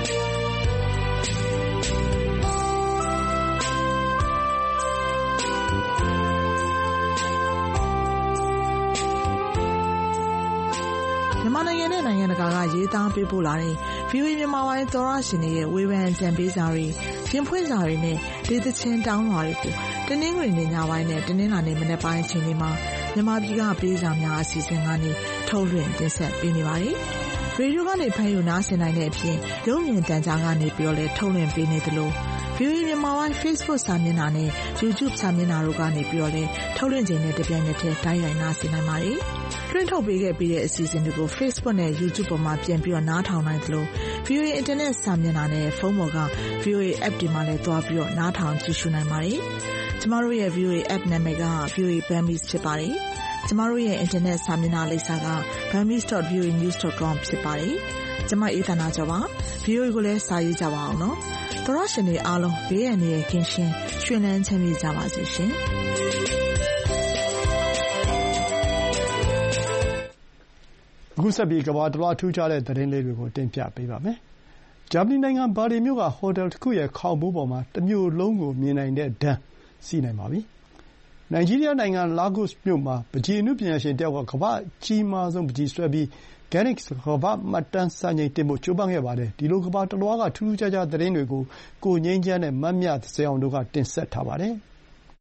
မြန်မာနိုင်ငံနဲ့နိုင်ငံတကာကရေးသားပေးပို့လာတဲ့ VOA မြန်မာပိုင်းသောရရှင်တွေရဲ့ဝေဖန်အကြံပေးစာတွေရင်ဖွင့်စာတွေနဲ့ဒေသချင်းတောင်းလာတွေကိုတနင်္ဂနွေနေ့ညပိုင်းနဲ့တနင်္လာနေ့မနက်ပိုင်းအချိန်တွေမှာမြန်မာပြည်ကပေးစာများအစီအစဉ်ကနေထုတ်လွှင့်တင်ဆက်ပေးနေပါတယ်။ရေဒီယိုကနေဖမ်းယူနားဆင်နိုင်တဲ့အပြင်ရုပ်မြင်သံကြားကနေပြီးတော့လည်းထုတ်လွှင့်ပေးနေသလို VOA မြန်မာပိုင်း Facebook စာမျက်နှာနဲ့ YouTube စာမျက်နှာတို့ကနေပြီးတော့လည်းထုတ်လွှင့်ခြင်းနဲ့တပြိုင်နက်တည်းတိုက်ရိုက်နားဆင်နိုင်ပါတယ်။လွှင့်ထုတ်ပေးခဲ့ပြီးတဲ့အစီအစဉ်တွေကို Facebook နဲ့ YouTube ပေါ်မှာပြန်ပြီးတော့နားထောင်နိုင်သလို VOA Internet စာမျက်နှာနဲ့ဖုန်းပေါ်က VOA App တွေမှာလည်းသွားပြီးတော့နားထောင်ကြည့်ရှုနိုင်ပါတယ်။ကျမတို့ရဲ့ VOA App နာမည်က VOA Burmese ဖြစ်ပါတယ်။ကျမတို့ရဲ့ Internet စာမျက်နှာလိပ်စာက burmese.voanews.com ဖြစ်ပါတယ်။ကျမအေးသနာကျော်ပါ။ VOA ကိုလည်းစာရေးကြပါအောင်နော်။သောရရှင်တွေအားလုံးဘေးရန်တွေကင်းရှင်းရွှင်လန်းချမ်းမြေ့ကြပါစေရှင်။အခုဆက်ပြီးကမ္ဘာတလွှားထူးခြားတဲ့သတင်းလေးတွေကိုတင်ပြပေးပါမယ်။ဂျာမနီနိုင်ငံဘာလင်မြို့ကဟိုတယ်တစ်ခုရဲ့ခေါင်မိုးပေါ်မှာတစ်မြို့လုံးကိုမြင်နိုင်တဲ့ဒန်းစီးနိုင်ပါပြီ။နိုင်ဂျီးရီးယားနိုင်ငံလာဂိုစ်မြို့မှာပန်းချီအနုပညာရှင်တယောက်ကကမ္ဘာ့အကြီးမားဆုံးပန်းချီဆွဲပြီး Guinness ကမ္ဘာ့မှတ်တမ်းစံချိန်တင်ဖို့ကြိုးပမ်းခဲ့ပါတယ်။ဒီလိုကမ္ဘာတလွှားကထူးထူးခြားခြားသတင်းတွေကိုကိုငြိမ်းချမ်းနဲ့မမြသဇင်အောင်တို့ကတင်ဆက်ထားပါတယ်။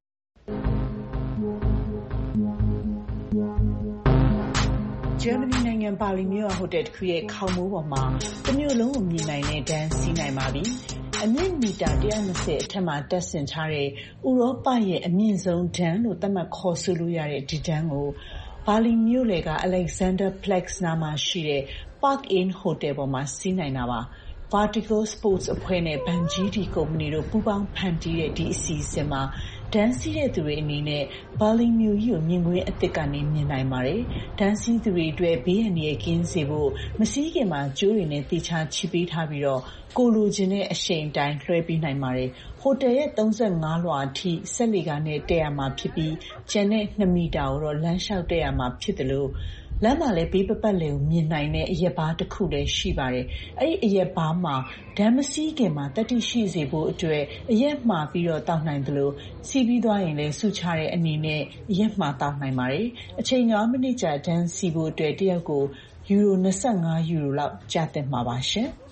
ဂျာမနီနိုင်ငံဘာလင်မြို့ဟိုတယ်တစ်ခုရဲ့ခေါင်မိုးပေါ်မှာတစ်မြို့လုံးကိုမြင်နိုင်တဲ့ဒန်းစီးနိုင်ပါပြီ။အမြင့်မီတာ120အထက်မှာတက်ဆင်ထားတဲ့ဥရောပရဲ့အမြင့်ဆုံးဒန်းလို့သတ်မှတ်ခေါ်ဆိုလို့ရတဲ့ဒီဒန်းကိုဘာလင်မြို့လယ်က Alexanderplatz နားမှာရှိတဲ့ Park Inn Hotel ပေါ်မှာစီးနိုင်တာပါ။ Vertical Sports အဖွဲ့နဲ့ Banjidi ကုမ္ပဏီတို့ပူးပေါင်းဖန်တီးတဲ့ဒီအစီအစဉ်မှာဒန်းစီးတဲ့သူတွေအနေနဲ့ဘာလင်မြို့ကြီးကိုမြင်ကွင်းအသစ်ကနေမြင်နိုင်ပါတယ်။ဒန်းစီးသူတွေအတွက်ဘေးအန္တရာယ်ကင်းစေဖို့မစီးခင်မှာကြိုးတွေနဲ့တေချာချီပေးထားပြီးတော့ကိုလိုချင်တဲ့အရှိန်အတိုင်းလွှဲပေးနိုင်ပါတယ်။ဟိုတယ်ရဲ့35လွှာအထိစက်လှေကားနဲ့တက်ရမှာဖြစ်ပြီးကျန်တဲ့2မီတာကိုတော့လမ်းလျှောက်တက်ရမှာဖြစ်တယ်လို့လမ်းမှာလည်းဘေးပတ်လည်ကိုမြင်နိုင်တဲ့အရက်ဘားတစ်ခုလည်းရှိပါတယ်။အဲ့ဒီအရက်ဘားမှာဓာတ်မစီးခင်မှာတတိရှိစေဖို့အတွက်အရက်မှာပြီးတော့တောက်နိုင်သလိုစီးပြီးသွားရင်လည်းစုချတဲ့အနေနဲ့အရက်မှာတောက်နိုင်ပါတယ်။အချိန်9မိနစ်ကြာဓာတ်စီးဖို့အတွက်တစ်ယောက်ကိုယူရို25ယူရိုလောက်ကျသင့်မှာပါရှင်။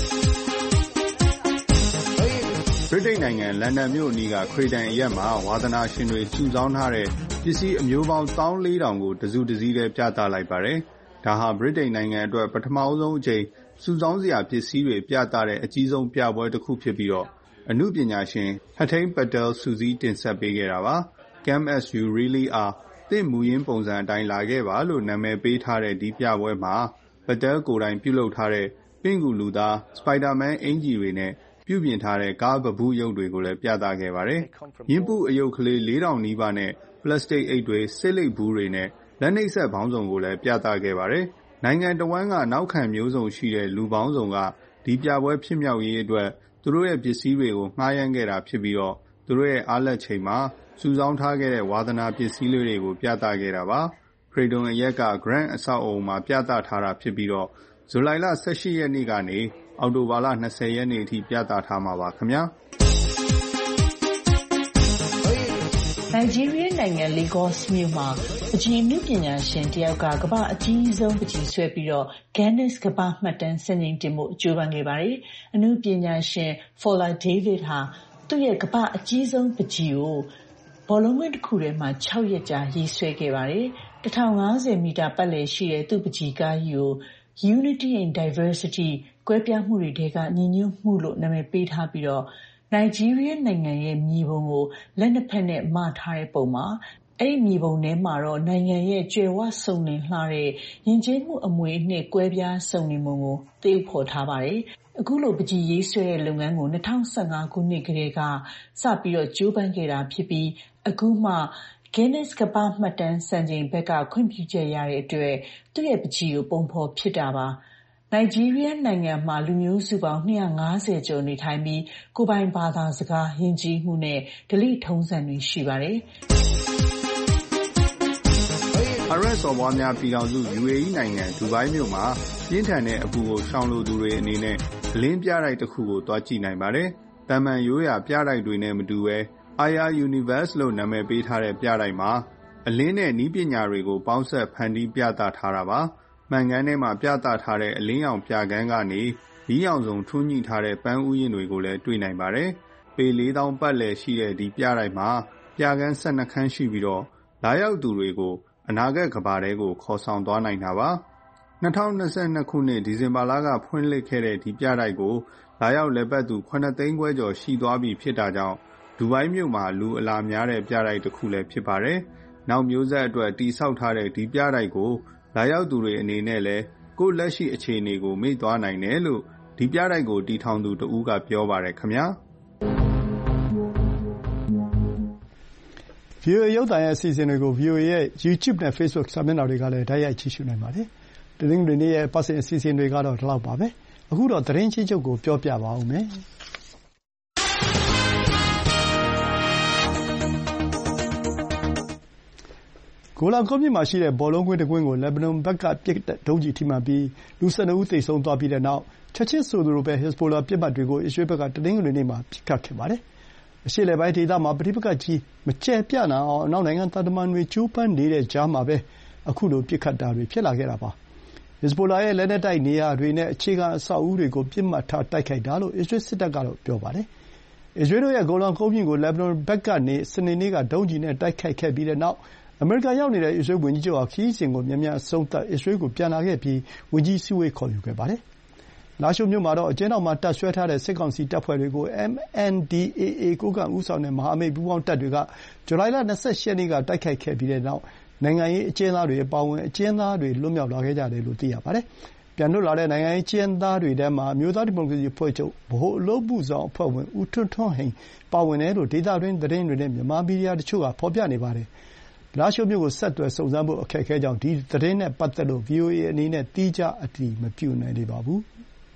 ဗြိတိန်နိုင်ငံလန်ဒန်မြို့အနီးကခရစ်ယာန်အရပ်မှာဝါသနာရှင်တွေစုဆောင်းထားတဲ့ပစ္စည်းအမျိုးပေါင်း14,000ကိုတစုတစည်းတည်းပြသလိုက်ပါတယ်။ဒါဟာဗြိတိန်နိုင်ငံအတွက်ပထမဆုံးအကြိမ်စုဆောင်းစရာပစ္စည်းတွေပြသတဲ့အကြီးဆုံးပြပွဲတစ်ခုဖြစ်ပြီးတော့အမှုပညာရှင် Hatim Patel စုစည်းတင်ဆက်ပေးခဲ့တာပါ။ Come as you really are သင့်မူရင်းပုံစံအတိုင်းလာခဲ့ပါလို့နာမည်ပေးထားတဲ့ဒီပြပွဲမှာ Patel ကိုယ်တိုင်ပြုလုပ်ထားတဲ့ပင့်ကူလူသား Spider-Man အင်ဂျီတွေနဲ့ပြုပြင်ထားတဲ့ကားပဘူးရုပ်တွေကိုလည်းပြသခဲ့ပါတယ်။ယင်းပုအယုတ်ကလေး 4,000 နီးပါးနဲ့ပလတ်စတစ်အိတ်တွေဆေးလိပ်ဘူးတွေနဲ့လက်နှိပ်ဆက်ပေါင်းစုံကိုလည်းပြသခဲ့ပါတယ်။နိုင်ငံတဝန်းကနောက်ခံမျိုးစုံရှိတဲ့လူပေါင်းစုံကဒီပြပွဲဖြစ်မြောက်ရေးအတွက်သူတို့ရဲ့ပစ္စည်းတွေကိုငှားရမ်းခဲ့တာဖြစ်ပြီးတော့သူတို့ရဲ့အားလက်ချိန်မှာစုဆောင်းထားခဲ့တဲ့ဝါသနာပစ္စည်းလေးတွေကိုပြသခဲ့တာပါ။ခရီဒွန်အရက်က Grand အဆောက်အအုံမှာပြသထားတာဖြစ်ပြီးတော့ဇူလိုင်လ18ရက်နေ့ကနေအောက်တိုဘာလ20ရက်နေ့အထိပြသထားမှာပါခင်ဗျာ။နိုင်ဂျီးရီးယားနိုင်ငံ Lagos မြို့မှာပန်းချီအမှုပညာရှင်တယောက်ကကမ္ဘာအကြီးဆုံးပန်းချီဆွဲပြီးတော့ Guinness ကမ္ဘာမှတ်တမ်းစံချိန်တင်ဖို့ကြိုးပမ်းခဲ့ပါတယ်။အမှုပညာရှင် Fola David ဟာသူ့ရဲ့ကမ္ဘာအကြီးဆုံးပန်းချီကိုဘောလုံးကွင်းတစ်ခုထဲမှာ6ရက်ကြာရေးဆွဲခဲ့ပါတယ်။1050မီတာပတ်လည်ရှိတဲ့သူ့ပန်းချီကားကြီးကို Unity in Diversity ကွဲပြားမှုတွေထဲကညီညွတ်မှုလို့နာမည်ပေးထားပြီးတော့နိုင်ဂျီးရီးယားနိုင်ငံရဲ့မြေပုံကိုလက်နှစ်ဖက်နဲ့မထားတဲ့ပုံမှာအဲ့ဒီမြေပုံထဲမှာတော့နိုင်ငံရဲ့ကြွယ်ဝစုံလင်လှတဲ့ယဉ်ကျေးမှုအမွေအနှစ်ကွဲပြားစုံလင်မှုကိုသရုပ်ဖော်ထားပါတယ်။အခုလိုပန်းချီရေးဆွဲတဲ့လုပ်ငန်းကို2015ခုနှစ်ကတည်းကစပြီးတော့ကြိုးပမ်းခဲ့တာဖြစ်ပြီးအခုမှ Guinness ကမ္ဘာမှတ်တမ်းစံချိန်ဘက်ကခွင့်ပြုချက်ရတဲ့အတွက်သူ့ရဲ့ပန်းချီကိုပုံဖော်ဖြစ်တာပါ။နိုင်ဂျီးရီးယားနိုင်ငံမှာလူမျိုးစုပေါင်း250ကျော်နေထိုင်ပြီးကိုယ်ပိုင်ဘာသာစကားယဉ်ကျေးမှုနဲ့ဓလေ့ထုံးစံတွေရှိပါတယ်။အာရပ်စော်ဘွားများပြည်ထောင်စု UAE နိုင်ငံဒူဘိုင်းမြို့မှာပြင်းထန်တဲ့အပူကိုရှောင်လိုသူတွေအနေနဲ့အလင်းပြတိုက်တစ်ခုကိုသွားကြည့်နိုင်ပါတယ်။တမန်ရိုးရာပြတိုက်တွေနဲ့မတူဘဲAya Universe လို့နာမည်ပေးထားတဲ့ပြတိုက်မှာအလင်းနဲ့နည်းပညာတွေကိုပေါင်းစပ်ဖန်တီးပြသထားတာပါ။မှန်ကန်ထဲမှာပြသထားတဲ့အလင်းရောင်ပြကန်းကနေမီးရောင်စုံထွန်းညှိထားတဲ့ပန်းဥယျာဉ်တွေကိုလည်းတွေ့နိုင်ပါတယ်။ပေ 4,000 ပတ်လည်ရှိတဲ့ဒီပြတိုက်မှာပြကန်း12ခန်းရှိပြီးတော့လာရောက်သူတွေကိုအနာဂတ်ကမ္ဘာထဲကိုခေါ်ဆောင်သွားနိုင်တာပါ။2022ခုနှစ်ဒီဇင်ဘာလကဖွင့်လှစ်ခဲ့တဲ့ဒီပြတိုက်ကိုလာရောက်လည်ပတ်သူ9သိန်းခွဲကျော်ရှိသွားပြီဖြစ်တာကြောင့်ဒူဘိုင်းမြို့မှာလူအလာများတဲ့ပြတိုက်တစ်ခုလည်းဖြစ်ပါတယ်။နောက်မျိုးဆက်အတွက်တည်ဆောက်ထားတဲ့ဒီပြတိုက်ကိုလာရောက်သူတွေအနေနဲ့လည်းကိုယ့်လက်ရှိအခြေအနေကိုမေ့သွားနိုင်တယ်လို့ဒီပြတိုက်ကိုတည်ထောင်သူတဦးကပြောပါတယ်ခင်ဗျာ။ VOA ရုပ်သံရဲ့အစီအစဉ်တွေကို VOA ရဲ့ YouTube နဲ့ Facebook စာမျက်နှာတွေကလည်းတိုက်ရိုက်ကြည့်ရှုနိုင်ပါတယ်။တနင်္ဂနွေနေ့ရဲ့ပတ်စဉ်အစီအစဉ်တွေကတော့ဒီလောက်ပါပဲ။အခုတော့သတင်းချင်းချုပ်ကိုပြောပြပါဦးမယ်။ဂိုလန်ကုန်းမြင့်မှာရှိတဲ့ဘောလုံးကွင်းတစ်ကွင်းကိုလက်ဘနွန်ဘက်ကပစ်တဲ့ဒုံးကျည်ထိမှန်ပြီးလူ12ဦးသေဆုံးသွားပြီးတဲ့နောက်ချက်ချင်းဆိုသလိုပဲ Hezbollah ပစ်မှတ်တွေကိုအစ္စရေးဘက်ကတနင်္ဂနွေနေ့မှာပစ်ခတ်ခဲ့ပါတယ်။အရှေ့အလယ်ပိုင်းဒေသမှာပဋိပက္ခကြီးမကျယ်ပြန့်လာအောင်အနောက်နိုင်ငံသံတမန်တွေကြိုးပမ်းနေတဲ့ကြားမှာပဲအခုလိုပစ်ခတ်တာတွေဖြစ်လာခဲ့တာပါ။ Hezbollah ရဲ့လက်နက်တိုက်နေရာတွေနဲ့အခြေခံအဆောက်အဦတွေကိုပစ်မှတ်ထားတိုက်ခိုက်တာလို့အစ္စရေးစစ်တပ်ကတော့ပြောပါတယ်။အစ္စရေးတို့ရဲ့ဂိုလန်ကုန်းမြင့်ကိုလက်ဘနွန်ဘက်ကနေစနေနေ့ကဒုံးကျည်နဲ့တိုက်ခိုက်ခဲ့ပြီးတဲ့နောက်အမေရိကန်ရောက်နေတဲ့အစ္စရေးဝန်ကြီးချုပ်ဟာခရီးစဉ်ကိုမြန်မြန်အဆုံးသတ်အစ္စရေးကိုပြန်လာခဲ့ပြီးဝန်ကြီးအစည်းအဝေးခေါ်ယူခဲ့ပါတယ်။လာရှိုးမြို့မှာတော့အကျဉ်းထောင်မှာတပ်စွဲထားတဲ့စစ်ကောင်စီတပ်ဖွဲ့တွေကို MNDAA ကိုးကန့်ဦးဆောင်တဲ့မဟာမိတ်ပူးပေါင်းတပ်တွေကဇူလိုင်လ28ရက်နေ့ကတိုက်ခိုက်ခဲ့ပြီးတဲ့နောက်နိုင်ငံရေးအကျဉ်းသားတွေအပါအဝင်အကျဉ်းသားတွေလွတ်မြောက်လာခဲ့ကြတယ်လို့သိရပါတယ်။ပြန်လွတ်လာတဲ့နိုင်ငံရေးအကျဉ်းသားတွေထဲမှာအမျိုးသားဒီမိုကရေစီအဖွဲ့ချုပ်ဗဟိုအလုပ်အမှုဆောင်အဖွဲ့ဝင်ဦးထွန်းထွန်းဟိန်ပါဝင်တယ်လို့ဒေသတွင်းသတင်းတွေနဲ့မြန်မာမီဒီယာတချို့ကဖော်ပြနေပါတယ်။လာရှိုးမြို့ကိုဆက်သွယ်စုံစမ်းဖို့အခက်အခဲကြောင့်ဒီသတင်းနဲ့ပတ်သက်လို့ VOA အနေနဲ့သီးခြားအတည်မပြုနိုင်သေးပါဘူး။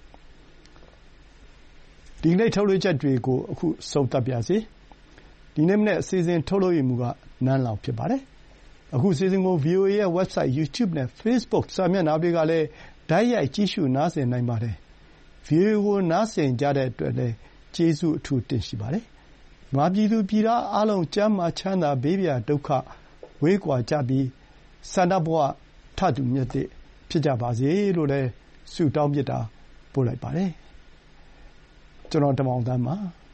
ဒီနေ့ထုတ်လွှင့်ချက်တွေကိုအခုဆုံးသတ်ပါရစေ။ဒီနေ့မနေ့အစီအစဉ်ထုတ်လွှင့်မှုကနန်းလောင်ဖြစ်ပါတယ်။အခုစီစဉ်ကို VOA ရဲ့ website, YouTube နဲ့ Facebook စာမျက်နှာတွေကလည်းတိုက်ရိုက်ကြည့်ရှုနားဆင်နိုင်ပါတယ်။ VOA ကိုနားဆင်ကြတဲ့အတွက်လည်းကျေးဇူးအထူးတင်ရှိပါတယ်။မြန်မာပြည်သူပြည်သားအားလုံးကျန်းမာချမ်းသာဘေးပြဒုက္ခဝေးကွာကြပြီးဆန္ဒဘဝထတူမြတ်တစ်ဖြစ်ကြပါစေလို့လည်းဆုတောင်းမေတ္တာပို့လိုက်ပါတယ်။ကျွန်တော်တင်မောင်သန်းပါ။